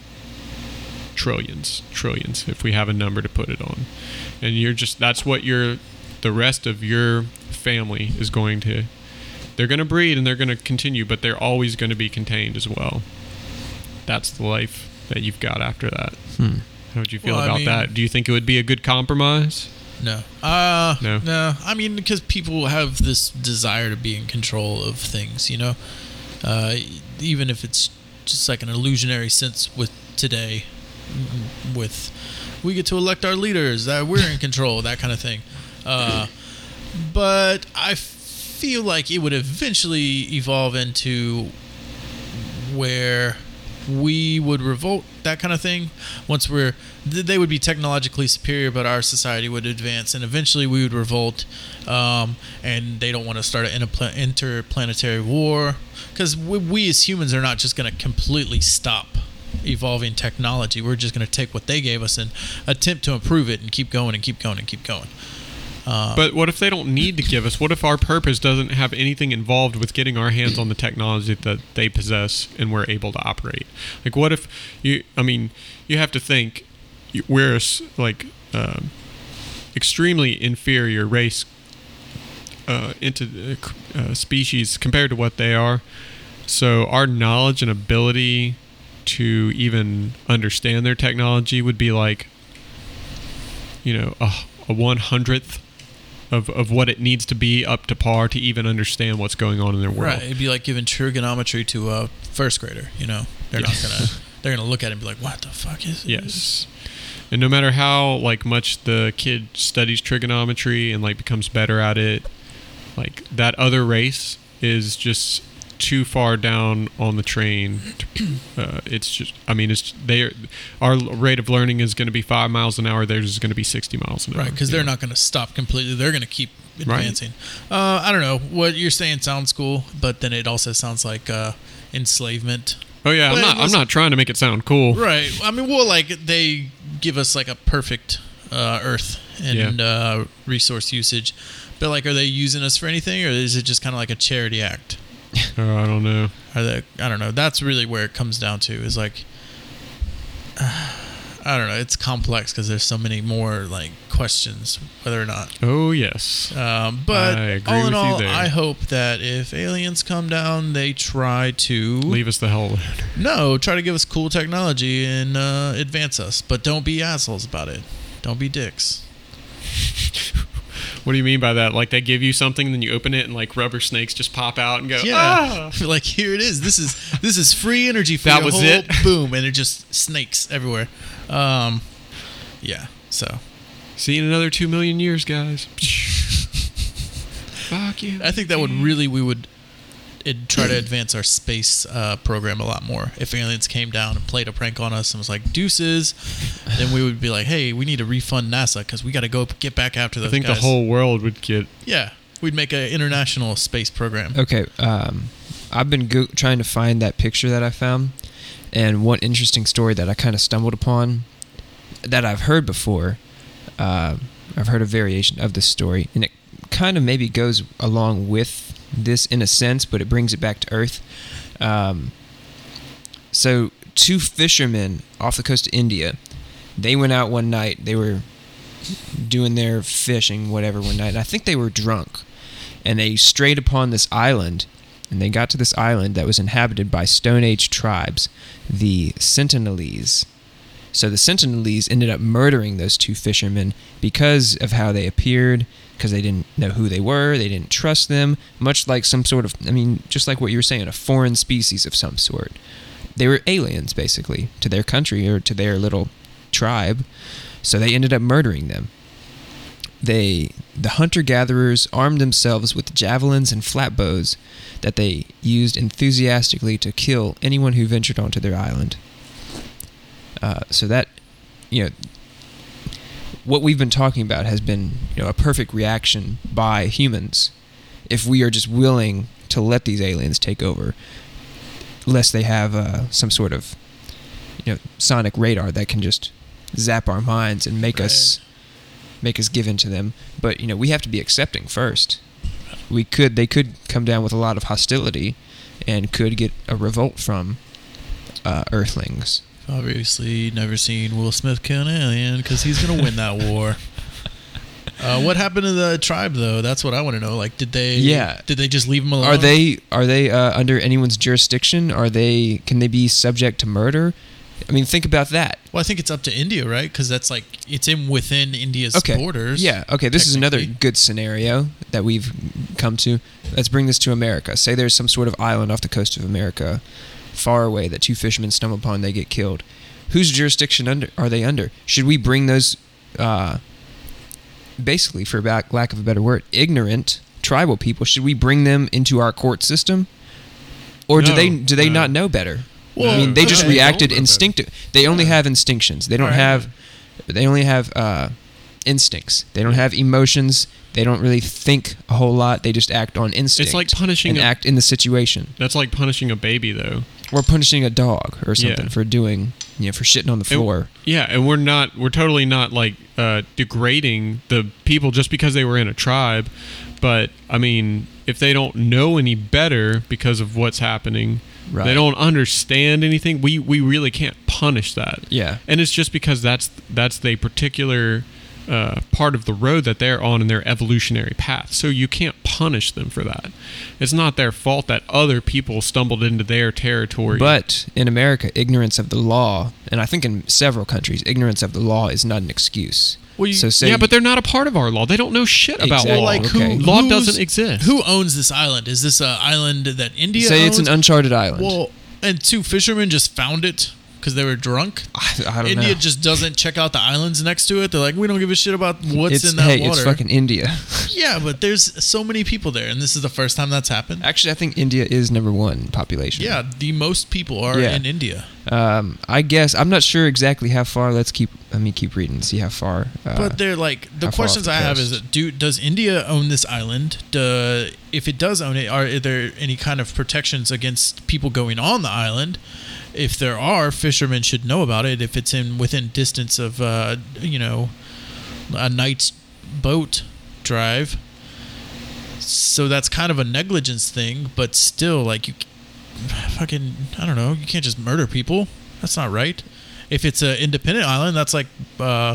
trillions, trillions, if we have a number to put it on. And you're just, that's what your, the rest of your family is going to, they're going to breed and they're going to continue, but they're always going to be contained as well. That's the life that you've got after that. Hmm. How would you feel Well, I about mean- that? Do you think it would be a good compromise? No. Uh, No? no. I mean, because people have this desire to be in control of things, you know? Uh, even if it's just like an illusionary sense with today, mm, with we get to elect our leaders, that we're in control, that kind of thing. Uh, but I feel like it would eventually evolve into where we would revolt, that kind of thing. Once we're, they would be technologically superior, but our society would advance, and eventually we would revolt. Um, and they don't want to start an interpla- interplanetary war, because we, we as humans are not just going to completely stop evolving technology. We're just going to take what they gave us and attempt to improve it and keep going and keep going and keep going. Um, But what if they don't need to give us? What if our purpose doesn't have anything involved with getting our hands on the technology that they possess and we're able to operate? Like, what if you? I mean, you have to think you- we're a s- like uh, extremely inferior race uh, into the uh, species compared to what they are. So our knowledge and ability to even understand their technology would be like, you know, a, a one hundredth. Of, of what it needs to be up to par to even understand what's going on in their world. Right, it'd be like giving trigonometry to a first grader. You know, they're Yes. not gonna they're gonna look at it and be like, "What the fuck is this?" Yes. And no matter how like much the kid studies trigonometry and like becomes better at it, like that other race is just too far down on the train. To, uh, it's just, I mean, it's they our rate of learning is going to be five miles an hour. Theirs is going to be sixty miles an hour. Right, because you they're know? not going to stop completely. They're going to keep Right. advancing. Uh, I don't know. What you're saying sounds cool, but then it also sounds like uh, enslavement. Oh yeah, I'm Well, not. I'm listen- not trying to make it sound cool. Right. I mean, well, like they give us like a perfect uh, Earth and Yeah. uh, resource usage, but like, are they using us for anything, or is it just kind of like a charity act? Oh, I don't know. Are they? I don't know. That's really where it comes down to. Is like, uh, I don't know. It's complex because there's so many more like questions whether or not. Oh yes. Um, but I agree all in with you all, there. I hope that if aliens come down, they try to Leave us the hell alone. no, try to give us cool technology and uh, advance us. But don't be assholes about it. Don't be dicks. What do you mean by that? Like they give you something, and then you open it, and like rubber snakes just pop out and go. Yeah, Ah! like here it is. This is this is free energy for That your was whole it? boom, and it just snakes everywhere. Um, yeah. So See you in another two million years, guys. Fuck you. I think that would really we would it'd try to advance our space uh, program a lot more. If aliens came down and played a prank on us and was like deuces, then we would be like, hey, we need to refund NASA because we got to go get back after those I think guys. the whole world would get. Yeah, we'd make an international space program. Okay, um, I've been go- trying to find that picture that I found, and one interesting story that I kind of stumbled upon that I've heard before. Uh, I've heard a variation of this story, and it kind of maybe goes along with this in a sense, but it brings it back to Earth. Um, so, two fishermen off the coast of India, they went out one night. They were doing their fishing, whatever, one night. And I think they were drunk, and they strayed upon this island. And they got to this island that was inhabited by Stone Age tribes, the Sentinelese. So the Sentinelese ended up murdering those two fishermen because of how they appeared, because they didn't know who they were, they didn't trust them, much like some sort of, I mean, just like what you were saying, a foreign species of some sort. They were aliens, basically, to their country or to their little tribe, so they ended up murdering them. They, the hunter-gatherers armed themselves with javelins and flatbows that they used enthusiastically to kill anyone who ventured onto their island. Uh, so that, you know, what we've been talking about has been, you know, a perfect reaction by humans if we are just willing to let these aliens take over, lest they have uh, some sort of, you know, sonic radar that can just zap our minds and make Right. us make us give in to them. But, you know, we have to be accepting first. We could they could come down with a lot of hostility and could get a revolt from uh, Earthlings. Obviously, never seen Will Smith kill an alien because he's gonna win that war. Uh, what happened to the tribe, though? That's what I want to know. Like, did they? Yeah. Did they just leave him alone? Are they are they uh, under anyone's jurisdiction? Are they can they be subject to murder? I mean, think about that. Well, I think it's up to India, right? Because that's like it's in within India's Okay. borders. Yeah. Okay. This is another technically. good scenario that we've come to. Let's bring this to America. Say there's some sort of island off the coast of America, far away, that two fishermen stumble upon, they get killed. whose jurisdiction under are they under? Should we bring those, uh, basically, for back, lack of a better word, ignorant tribal people? Should we bring them into our court system, or do No, they do they no. not know better? Well, I mean, they just okay. reacted They don't know instinctive. They only have instinctions. They don't Alright. have. They only have uh, instincts. They don't have emotions. They don't really think a whole lot. They just act on instinct. It's like punishing and a- act in the situation, That's like punishing a baby, though. or punishing a dog or something Yeah. for doing, you know, for shitting on the And- floor. Yeah, and we're not, we're totally not like uh, degrading the people just because they were in a tribe. But I mean, if they don't know any better because of what's happening, Right. they don't understand anything. We we really can't punish that. Yeah. And it's just because that's that's the particular uh, part of the road that they're on in their evolutionary path. So you can't punish them for that. It's not their fault that other people stumbled into their territory. But in America, ignorance of the law, and I think in several countries, ignorance of the law is not an excuse. Well, you- so say, yeah, but they're not a part of our law. They don't know shit about Exactly. law. like okay. who Law who's- doesn't exist. Who owns this island? Is this an island that India say owns? it's an uncharted island. Well, and two fishermen just found it because they were drunk. I, I don't India know. just doesn't check out the islands next to it. They're like, we don't give a shit about what's it's, in that hey, water. it's fucking India. Yeah, but there's so many people there, and this is the first time that's happened. Actually, I think India is number one in population. Yeah, the most people are Yeah. in India. Um, I guess I'm not sure exactly how far. Let's keep. Let me keep reading and see how far. Uh, But they're like the how far questions off I the have is coast. that do does India own this island? Do, if it does own it, are there any kind of protections against people going on the island? If there are, fishermen should know about it. If it's in within distance of uh, you know a night's boat drive, so that's kind of a negligence thing. But still, like you, fucking I don't know, you can't just murder people. That's not right. If it's an independent island, that's like uh,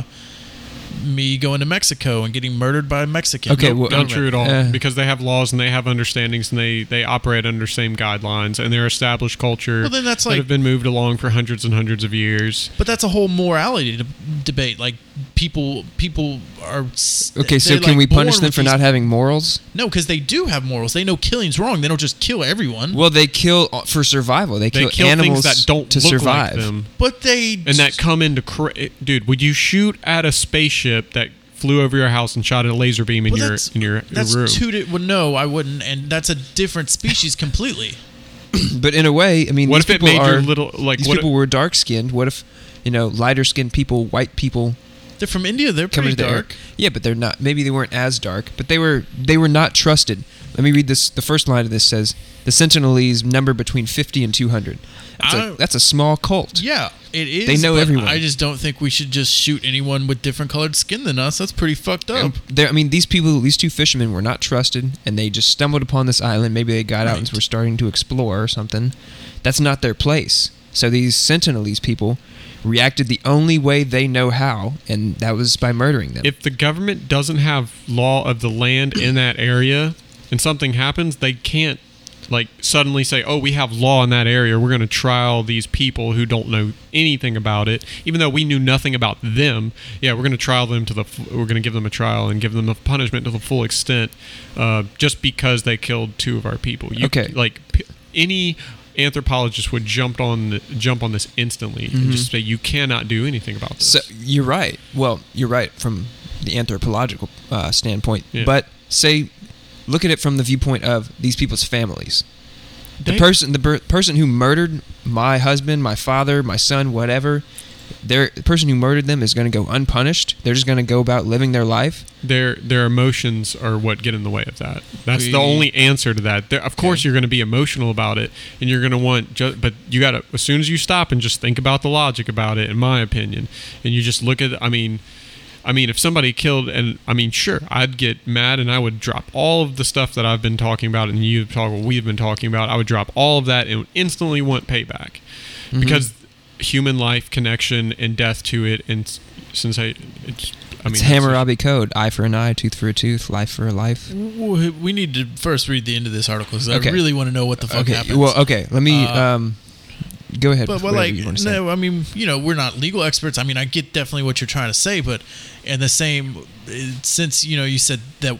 me going to Mexico and getting murdered by a Mexican. Okay, Nope, well- Not true at all, Uh. because they have laws and they have understandings and they, they operate under same guidelines and their established culture Well, then that's that like- have been moved along for hundreds and hundreds of years. But that's a whole morality de- debate. Like people, people are s- okay, so they're, can like, we born punish them with for these- not having morals? No, because they do have morals. They know killing's wrong. They don't just kill everyone. Well, they kill uh, for survival. They They kill, kill animals things that don't to look survive. like them But they and that come into cra- dude. Would you shoot at a spaceship that flew over your house and shot a laser beam in well, your that's, in your, your that's room? two. Di- well, no, I wouldn't. And that's a different species completely. But in a way, I mean, What these if it people made are, your little like these what people were dark skinned. What if, you know, lighter skinned people, white people They're from India. They're come pretty into the air? dark. Yeah, but they're not. Maybe they weren't as dark, but they were. They were not trusted. Let me read this. The first line of this says, "The Sentinelese number between fifty and two hundred." That's, I- a, that's a small cult. Yeah, it is. They know but everyone. I just don't think we should just shoot anyone with different colored skin than us. That's pretty fucked up. And there- I mean, these people, these two fishermen were not trusted, and they just stumbled upon this island. Maybe they got out and Right. were starting to explore or something. That's not their place. So these Sentinelese people reacted the only way they know how, and that was by murdering them. if the government doesn't have law of the land in that area and something happens, they can't like suddenly say, oh, we have law in that area, we're going to trial these people who don't know anything about it, even though we knew nothing about them. Yeah, we're going to trial them to the f- we're going to give them a trial and give them a punishment to the full extent, uh, just because they killed two of our people. You, Okay. like p- any anthropologist would jump on the, jump on this instantly and just say you cannot do anything about this. So you're right. Well, you're right from the anthropological uh, standpoint. Yeah. But say, look at it from the viewpoint of these people's families. The They- person, the per- person who murdered my husband, my father, my son, whatever, they're, the person who murdered them is going to go unpunished. They're just going to go about living their life. their their emotions are what get in the way of that. That's the We- only answer to that. There, of course, you're going to be emotional about it, and you're going to want. Ju- but you got to, as soon as you stop and just think about the logic about it, in my opinion, and you just look at. I mean, I mean, if somebody killed, and I mean, sure, I'd get mad and I would drop all of the stuff that I've been talking about and you've talked, we've been talking about. I would drop all of that and would instantly want payback, Mhm. because human life connection and death to it, and s- since I, it's, I mean, It's that's Hammurabi Code: eye for an eye, tooth for a tooth, life for a life. W- We need to first read the end of this article because Okay. I really want to know what the fuck Okay. happens. Well, okay. Let me Uh, um, go ahead. But, but whatever like, you want to say. no, I mean, you know, we're not legal experts. I mean, I get definitely what you're trying to say, but in the same, uh, since you know, you said that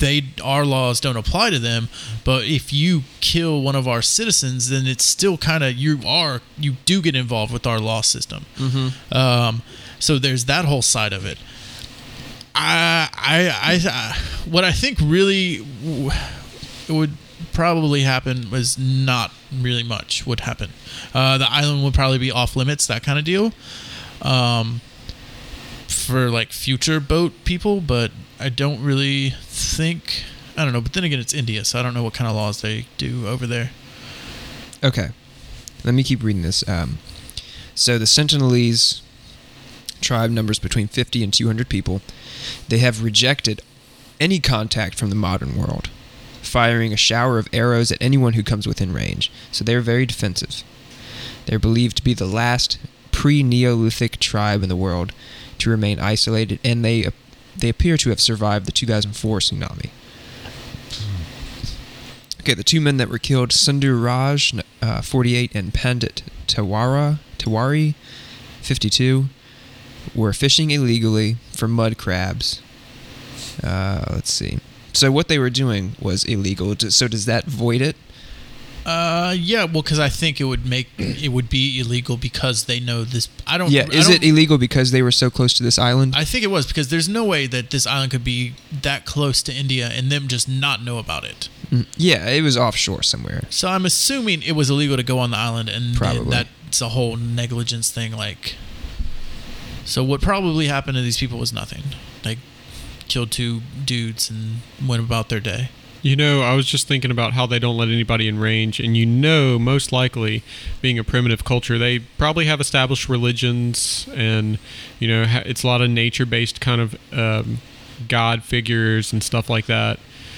they our laws don't apply to them, but if you kill one of our citizens, then it's still kind of you are you do get involved with our law system. Mm-hmm. Um, so there's that whole side of it. I, I, I, I what I think really w- would probably happen was not really much would happen. Uh, the island would probably be off limits, that kind of deal, um, for like future boat people. But I don't really think. I don't know. But then again, it's India, so I don't know what kind of laws they do over there. Okay, let me keep reading this. Um, so the Sentinelese tribe numbers between fifty and two hundred people. They have rejected any contact from the modern world, firing a shower of arrows at anyone who comes within range, so they're very defensive. They're believed to be the last pre-Neolithic tribe in the world to remain isolated, and they they appear to have survived the two thousand four tsunami. Okay, the two men that were killed, Sundur Raj, uh, forty-eight, and Pandit Tawara, Tawari, fifty-two, were fishing illegally for mud crabs. Uh, let's see. So what they were doing was illegal. So does that void it? Uh, yeah. Well, because I think it would make it would be illegal because they know this. I don't. Yeah. I Is don't, it illegal because they were so close to this island? I think it was because there's no way that this island could be that close to India and them just not know about it. Mm, yeah, it was offshore somewhere. So I'm assuming it was illegal to go on the island, and, Probably. and that's a whole negligence thing. Like, so what probably happened to these people was nothing. They killed two dudes and went about their day. You know, I was just thinking about how they don't let anybody in range, and you know, most likely, being a primitive culture, they probably have established religions, and you know, ha- it's a lot of nature-based kind of um, god figures and stuff like that.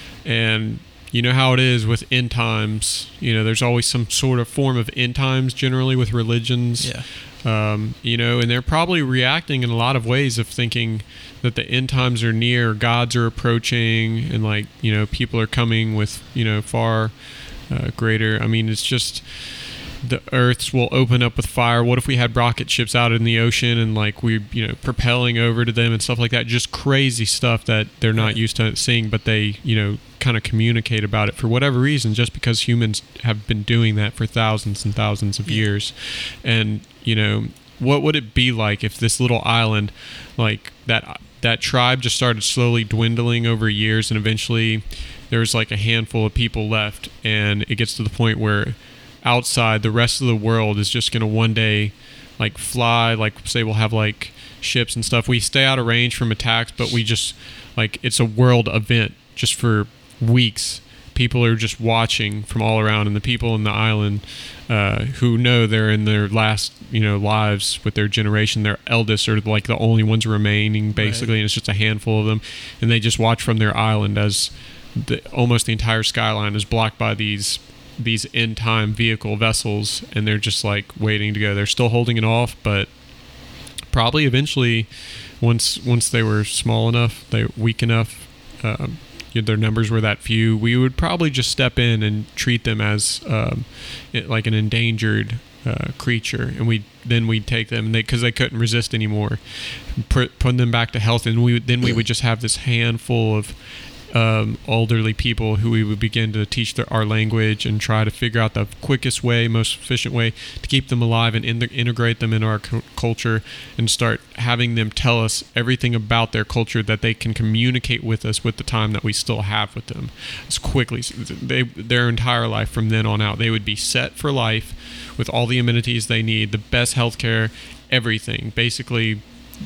And you know how it is with end times. You know, there's always some sort of form of end times, generally with religions. Yeah. Um, you know, and they're probably reacting in a lot of ways of thinking that the end times are near, gods are approaching, and like, you know, people are coming with, you know, far uh, greater. I mean, it's just the earths will open up with fire. What if we had rocket ships out in the ocean and like we, you know, propelling over to them and stuff like that? Just crazy stuff that they're not used to seeing, but they, you know, kind of communicate about it for whatever reason, just because humans have been doing that for thousands and thousands of Yeah. years. And you know, what would it be like if this little island, like that that tribe just started slowly dwindling over years, and eventually there was like a handful of people left, and it gets to the point where outside the rest of the world is just going to one day like fly, like say we'll have like ships and stuff. We stay out of range from attacks, but we just like it's a world event just for weeks. People are just watching from all around, and the people in the island uh, who know they're in their last, you know, lives with their generation, their eldest are like the only ones remaining, basically, Right. and it's just a handful of them, and they just watch from their island as the, almost the entire skyline is blocked by these these end time vehicle vessels, and they're just like waiting to go. They're still holding it off, but probably eventually, once once they were small enough, they weak enough. Um, their numbers were that few, we would probably just step in and treat them as um, it, like an endangered uh, creature, and we then we'd take them because they, they couldn't resist anymore, put, put them back to health, and we then we would just have this handful of um, elderly people who we would begin to teach their, our language and try to figure out the quickest way, most efficient way to keep them alive and in the, integrate them into our cu- culture, and start having them tell us everything about their culture that they can communicate with us with the time that we still have with them as quickly. They, their entire life from then on out, they would be set for life with all the amenities they need, the best healthcare, everything. Basically,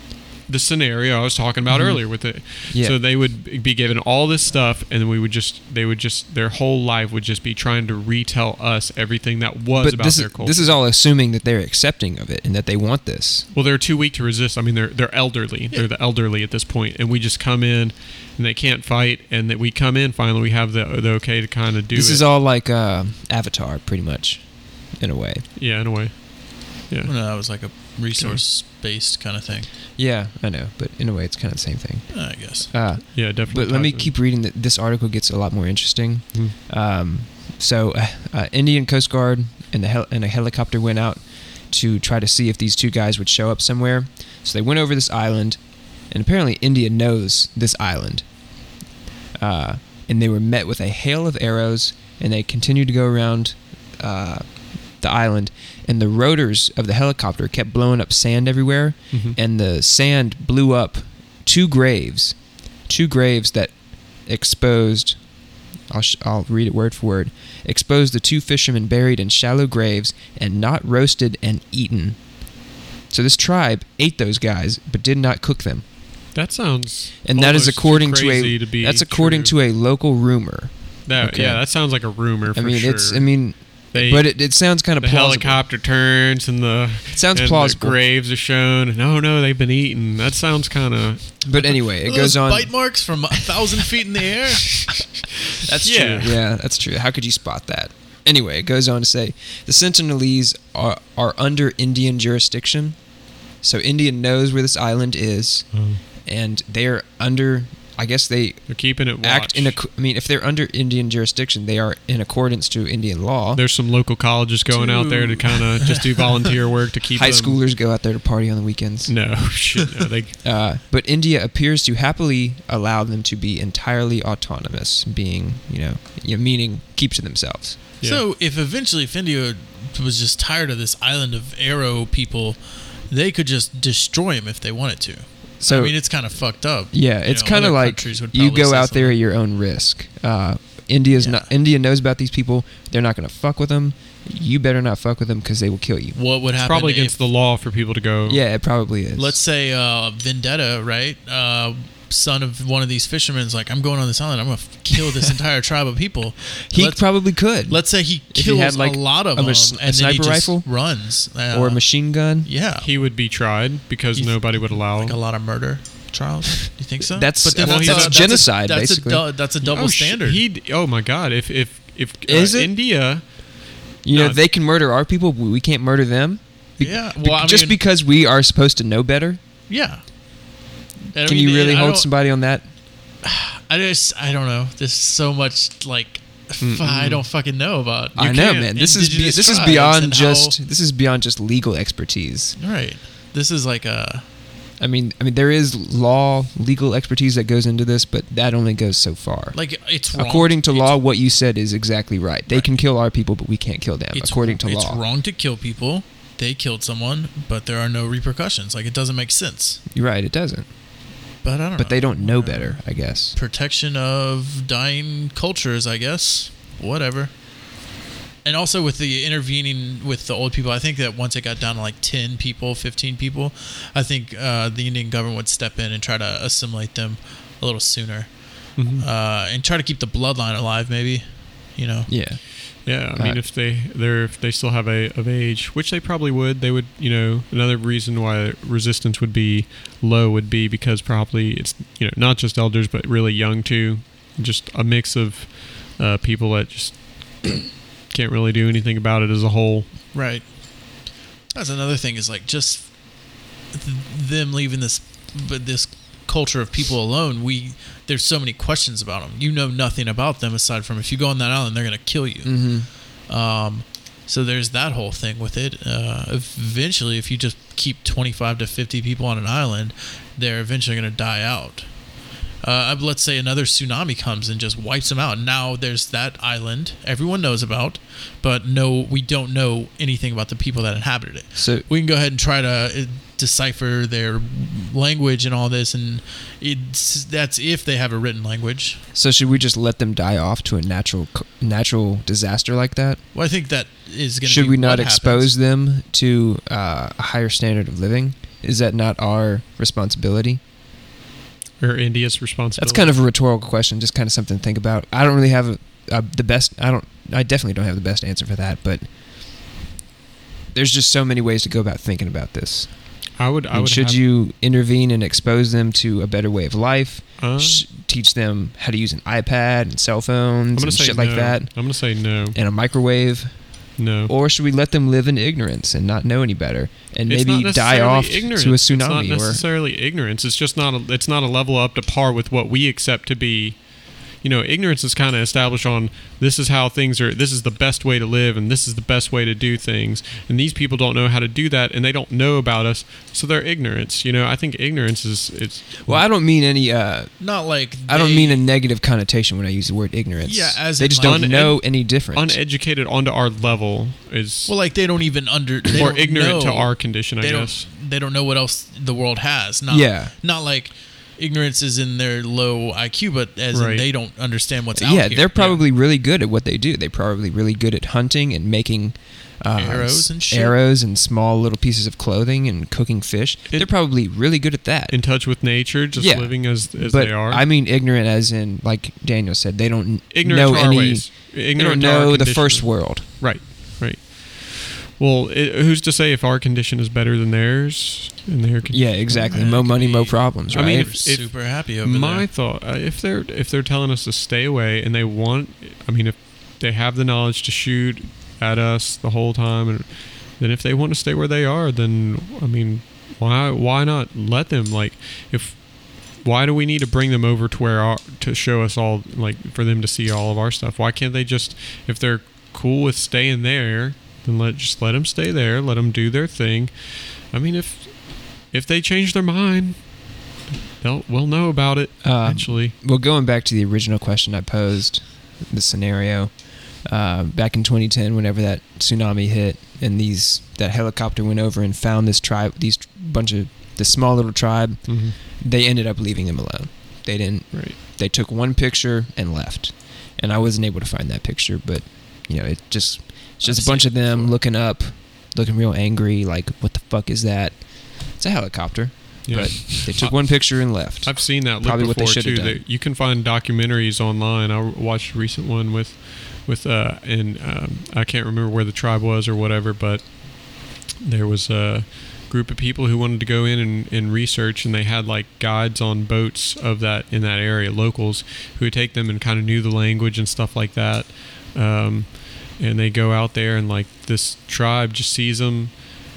the scenario I was talking about Mm-hmm. earlier with it. Yeah. So they would be given all this stuff, and we would just, they would just, their whole life would just be trying to retell us everything that was But about this their is, culture. this is all assuming that they're accepting of it and that they want this. Well, they're too weak to resist. I mean, they're they're elderly. Yeah. They're the elderly at this point, and we just come in, and they can't fight, and that we come in finally, we have the the okay to kind of do This it. is all like uh, Avatar, pretty much, in a way. Yeah, in a way. Yeah. No, that was like a resource-based kind of thing, Yeah, I know, but in a way, it's kind of the same thing. I guess. Uh, Yeah, definitely. but let me ties in. keep reading. That this article gets a lot more interesting. Mhm. Um, so, uh, uh, Indian Coast Guard and the hel- and a helicopter went out to try to see if these two guys would show up somewhere. So they went over this island, and apparently India knows this island. Uh, and they were met with a hail of arrows, and they continued to go around uh, the island, and the rotors of the helicopter kept blowing up sand everywhere, Mhm. and the sand blew up two graves, two graves that exposed, I'll, sh- I'll read it word for word, exposed the two fishermen buried in shallow graves and not roasted and eaten. So this tribe ate those guys, but did not cook them. That sounds. And that is almost too according to crazy a to be that's according true. to a local rumor. That, okay. Yeah, that sounds like a rumor. For I mean, sure. it's I mean, They- but it, it sounds kind of the plausible. helicopter turns and the It sounds and plausible. The graves are shown, and oh no, they've been eaten. That sounds kind of. But anyway, it Are goes those on. bite marks from a thousand feet in the air. That's Yeah. true. Yeah, that's true. How could you spot that? Anyway, it goes on to say the Sentinelese are are under Indian jurisdiction, so India knows where this island is, and they're under. I guess they They're keeping it. Watch. act in. Ac- I mean, if they're under Indian jurisdiction, they are in accordance to Indian law. There's some local colleges going out there to kind of just do volunteer work to keep High them- schoolers go out there to party on the weekends. No, shit, no. They Uh, but India appears to happily allow them to be entirely autonomous, being, you know, you know, meaning keep to themselves. Yeah. So if eventually if India was just tired of this island of arrow people, they could just destroy them if they wanted to. So I mean, it's kind of fucked up. yeah, You it's know, kind of other like countries would you probably go say out there something. at your own risk. Uh, India's Yeah. not. India knows about these people. They're not going to fuck with them. You better not fuck with them because they will kill you. What would it's happen probably if, against the law for people to go. Yeah, it probably is. let's say uh, Vendetta, right? Uh, son of one of these fishermen's like, I'm going on this island. I'm going to f- kill this entire tribe of people. he let's, probably could. let's say he If he kills had, like, a lot of a them, mas- a and then he sniper just rifle? runs. Uh, or a machine gun. Yeah. He would be tried because You th- nobody would allow. Like a lot of murder trials. You think so? That's- then well, that's, that's a, genocide, that's basically. A, du- that's a double oh, sh- standard. He. Oh my God! If if if uh, Is it? India. You know, No. they can murder our people, but we can't murder them. Be- Yeah, be- well, I just mean- because we are supposed to know better. yeah. I Can mean, you really I hold don't- somebody on that? I just, I don't know. There's so much like f- I don't fucking know about. I You know, can't man. This is be- indigenous this is tribes beyond and just how- this is beyond just legal expertise. right. This is like a I mean, I mean, there is law, legal expertise that goes into this, but that only goes so far. like it's wrong. According to It's- law, what you said is exactly right. They Right. can kill our people, but we can't kill them. It's, according to it's law, wrong to kill people. They killed someone, but there are no repercussions. Like it doesn't make sense. you're right. It doesn't. But I don't know. But they don't know better, I guess. Protection of dying cultures, I guess. Whatever. And also with the intervening with the old people, I think that once it got down to like ten people, fifteen people, I think uh, the Indian government would step in and try to assimilate them a little sooner. Mhm. Uh, and try to keep the bloodline alive, maybe. You know? Yeah. Yeah, I mean, Uh, if they they're if they still have a of age, which they probably would, they would. You know, another reason why resistance would be low would be because probably it's you know not just elders but really young too, just a mix of uh, people that just can't really do anything about it as a whole. Right. That's another thing is like just th- them leaving this but this culture of people alone. We there's so many questions about them. You know nothing about them aside from if you go on that island, they're gonna kill you. Mm-hmm. Um, so there's that whole thing with it. Uh, eventually, if you just keep twenty-five to fifty people on an island, they're eventually gonna die out. Uh, let's say another tsunami comes and just wipes them out. Now there's that island everyone knows about, but no, we don't know anything about the people that inhabited it. So We can go ahead and try to uh, decipher their language and all this, and it's that's if they have a written language. So should we just let them die off to a natural c- natural disaster like that? Well, I think that is going to. Should be we not what expose happens. them to uh, a higher standard of living? Is that not our responsibility? Or India's responsibility. That's kind of a rhetorical question, just kind of something to think about. I don't really have a, a, the best. I don't. I definitely don't have the best answer for that, but there's just so many ways to go about thinking about this. I would. I And would. should have, you intervene and expose them to a better way of life? Uh, Sh- teach them how to use an iPad and cell I'm phones gonna and say shit no. like that, I'm gonna say no. and a microwave? No. Or should we let them live in ignorance and not know any better, and It's maybe not die necessarily off ignorance. to a It's not tsunami? Or necessarily ignorance. It's just not. A, it's not a level up to par with what we accept to be, you you know, ignorance is kind of established on this is how things are, this is the best way to live, and this is the best way to do things. And these people don't know how to do that, and they don't know about us, so they're ignorance. You know, I think ignorance is it's. Well, I don't mean any. Uh, Not like I don't they- mean a negative connotation when I use the word ignorance. Yeah, as they in just like- don't Uned- know any different. uneducated onto our level is, Well, like they don't even under they or don't ignorant to know- our condition, I they guess. don't they don't know what else the world has. Not, Yeah. not like ignorance is in their low I Q, but as in Right. they don't understand what's out yeah, here. they're probably really good at what they do. They're probably really good at hunting and making uh, Arrows and shit. arrows and small little pieces of clothing and cooking fish. It- they're probably really good at that. In touch with nature, just Yeah. living as as but they are. I mean ignorant as in, like Daniel said, they don't ignorant know to our any. ways. They Ignorant don't to our know the condition. first world. Right, right. Well, it, who's to say if our condition is better than theirs? And their con- Yeah, exactly. Yeah, Mo it could money, mo be- problems, I right? mean, They're if- if- super happy over My there. thought, uh, if they're if they're telling us to stay away and they want, I mean, if they have the knowledge to shoot at us the whole time, and then if they want to stay where they are, then I mean, why why not let them? Like, if why do we need to bring them over to where our, to show us all, like for them to see all of our stuff? Why can't they just, if they're cool with staying there, then let just let them stay there, let them do their thing. I mean, if if they change their mind, they'll we'll know about it Um, eventually. Well, going back to the original question I posed, the scenario, uh, back in twenty ten, whenever that tsunami hit, and these that helicopter went over and found this tribe, these tr- bunch of this small little tribe, Mm-hmm. they ended up leaving them alone. They didn't. Right. They took one picture and left, and I wasn't able to find that picture. But you know, it just it's just I've a bunch seen of it them before. looking up, looking real angry, like what the fuck is that? It's a helicopter. Yeah. But they took one picture and left. I've seen that look Probably what they before should have too. done. That you can find documentaries online. I watched a recent one with, with uh, and um, I can't remember where the tribe was or whatever, but there was a group of people who wanted to go in and, and research, and they had like guides on boats of that in that area, locals who would take them and kind of knew the language and stuff like that. Um, and they go out there, and like this tribe just sees them,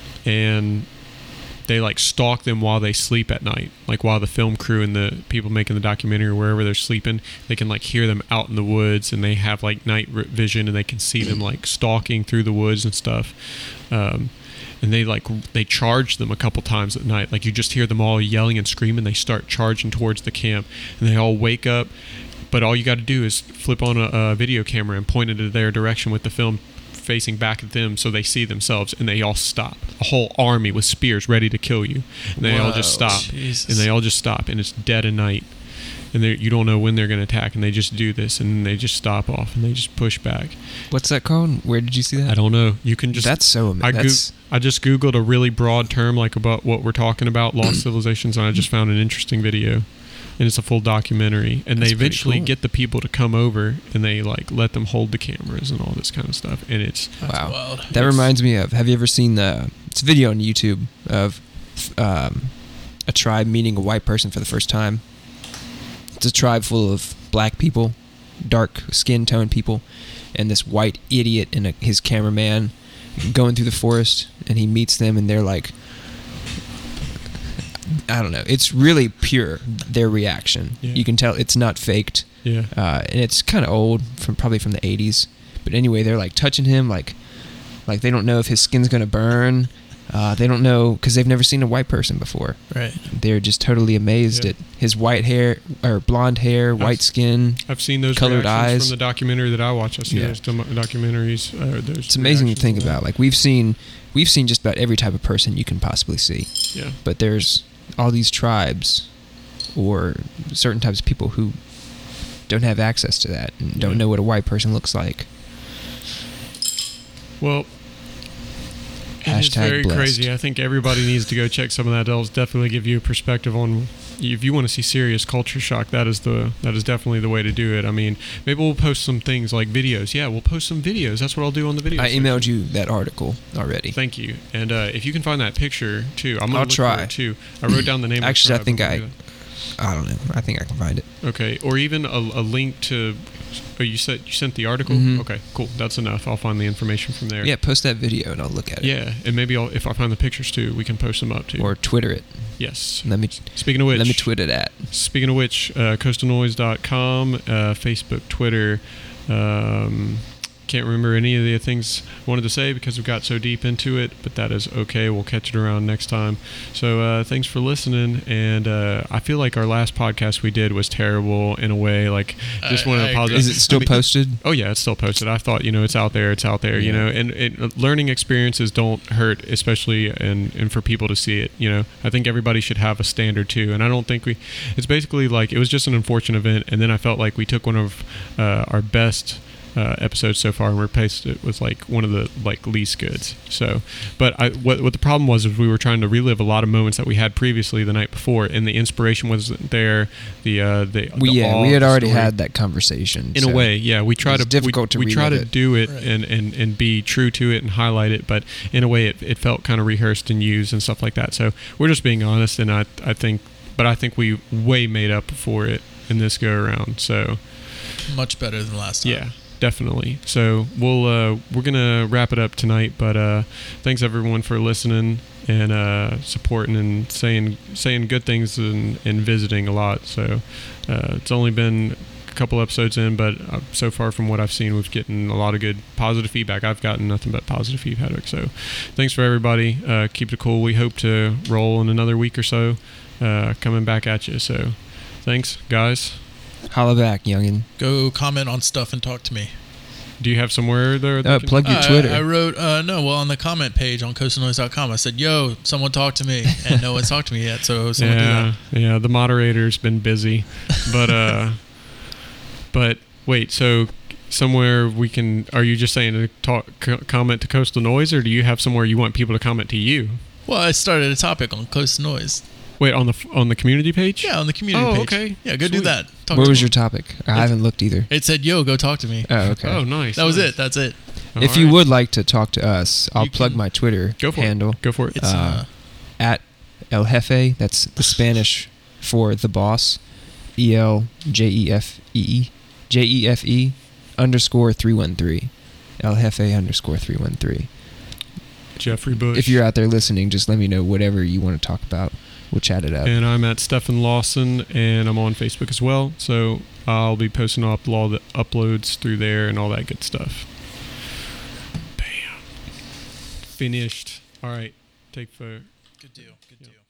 and they like stalk them while they sleep at night, like while the film crew and the people making the documentary or wherever they're sleeping, they can like hear them out in the woods, and they have like night r- vision, and they can see them like stalking through the woods and stuff. Um, and they like they charge them a couple times at night, like you just hear them all yelling and screaming. They start charging towards the camp, and they all wake up, but all you got to do is flip on a, a video camera and point it in their direction with the film facing back at them, so they see themselves, and they all stop. A whole army with spears ready to kill you, and they all just Whoa, stop. Jesus. And they all just stop, and it's dead of night, and they you don't know when they're going to attack, and they just do this, and they just stop off, and they just push back. What's that called? Where did you see that? I don't know. You can just That's so. I, goo- that's I just googled a really broad term like about what we're talking about, lost civilizations, and I just found an interesting video. And it's a full documentary, and That's they pretty eventually cool. get the people to come over, and they like let them hold the cameras and all this kind of stuff. And it's That's wow. wild. That It's- reminds me of. Have you ever seen the? It's a video on YouTube of um, a tribe meeting a white person for the first time. It's a tribe full of black people, dark skin tone people, and this white idiot and a, his cameraman going through the forest, and he meets them, and they're like, I don't know. It's really pure, their reaction. Yeah. You can tell it's not faked. yeah, Uh, and it's kind of old, from probably from the eighties. But anyway, they're like touching him, like, like they don't know if his skin's gonna burn. Uh, they don't know because they've never seen a white person before. Right. They're just totally amazed Yeah. at his white hair or blonde hair, white I've- skin. I've seen those Colored reactions eyes. from the documentary that I watch. I see Yeah. those dom- documentaries. Uh, those It's amazing to reactions think on that. about. Like we've seen, we've seen just about every type of person you can possibly see. Yeah, But there's all these tribes or certain types of people who don't have access to that and don't Yeah. know what a white person looks like. well, it is Hashtag very blessed. crazy. I think everybody needs to go check some of that. That'll definitely give you a perspective on. If you want to see serious culture shock, that is the that is definitely the way to do it. I mean, maybe we'll post some things like videos. Yeah, we'll post some videos. That's what I'll do on the video. I section. emailed you that article already. Thank you. And uh, if you can find that picture too, I'm gonna I'll look try. for it too. I wrote down the name. Actually, I of the think tribe. I- I'll do that. I don't know. I think I can find it. Okay, or even a, a link to. Oh, you said you sent the article. Mhm. Okay, cool. That's enough. I'll find the information from there. Yeah, post that video and I'll look at it. Yeah, and maybe I'll, if I find the pictures too, we can post them up too. Or Twitter it. yes. Let me Speaking of which, let me tweet it at. Speaking of which, uh, coastal noise dot com, uh, Facebook, Twitter. Um, can't remember any of the things I wanted to say because we got so deep into it, but that is okay. We'll catch it around next time. So uh, thanks for listening. And uh, I feel like our last podcast we did was terrible in a way. Like, just I- want I to agree. apologize. Is it still I mean, posted? Oh yeah, it's still posted. I thought, you know, it's out there, it's out there, you Yeah. know, and it, learning experiences don't hurt, especially and and for people to see it, you know. I think everybody should have a standard too, and I don't think we. It's basically like it was just an unfortunate event, and then I felt like we took one of uh, our best. Uh, episodes so far and replaced it with like one of the like least goods. So, but I what what the problem was is we were trying to relive a lot of moments that we had previously the night before, and the inspiration wasn't there. The uh, the, We the yeah, awe we of had the already story. had that conversation. In so a way, yeah, we try it's to difficult we, to we try to relive it. do it Right. and, and, and be true to it and highlight it, but in a way, it, it felt kind of rehearsed and used and stuff like that. So we're just being honest, and I I think, but I think we way made up for it in this go around. So Much better than last time. yeah, definitely. So we'll uh, we're gonna wrap it up tonight, but uh, thanks everyone for listening and uh, supporting and saying saying good things and, and visiting a lot. So uh, it's only been a couple episodes in, but uh, so far from what I've seen, we've getting a lot of good positive feedback. I've gotten nothing but positive feedback. So thanks for everybody. Uh, keep it cool. We hope to roll in another week or so, uh, coming back at you. So thanks, guys. Holla back, youngin. Go comment on stuff and talk to me. Do you have somewhere there? that Uh, can- plug your Uh, Twitter. I wrote, uh, no, well, on the comment page on coastal noise dot com, I said, yo, someone talk to me. And no one's talked to me yet, so someone do yeah, that. yeah. The moderator's been busy, but uh, but wait. So somewhere we can. Are you just saying to talk, co- comment to Coastal Noise, or do you have somewhere you want people to comment to you? Well, I started a topic on coastal noise. Wait, on the f- on the community page? Yeah, on the community Oh, page. okay. Yeah, go do Sweet. that. Talk What to was me. your topic? I haven't looked either. It said, yo, go talk to me. Oh, okay. Oh, nice. That was nice. it. That's it. All if you right. would like to talk to us, I'll You plug can- my Twitter go for handle. it. Go for it. It's, Uh, uh, At El Jefe. That's the Spanish for the boss. E L J E F E E. J E F E underscore three one three. El Jefe underscore three one three. Jeffrey Bush. If you're out there listening, just let me know whatever you want to talk about. We'll chat it up. And I'm at Stephen Lawson, and I'm on Facebook as well. So I'll be posting up all the uploads through there and all that good stuff. Bam. Finished. All right. Take photo. good deal. Good deal.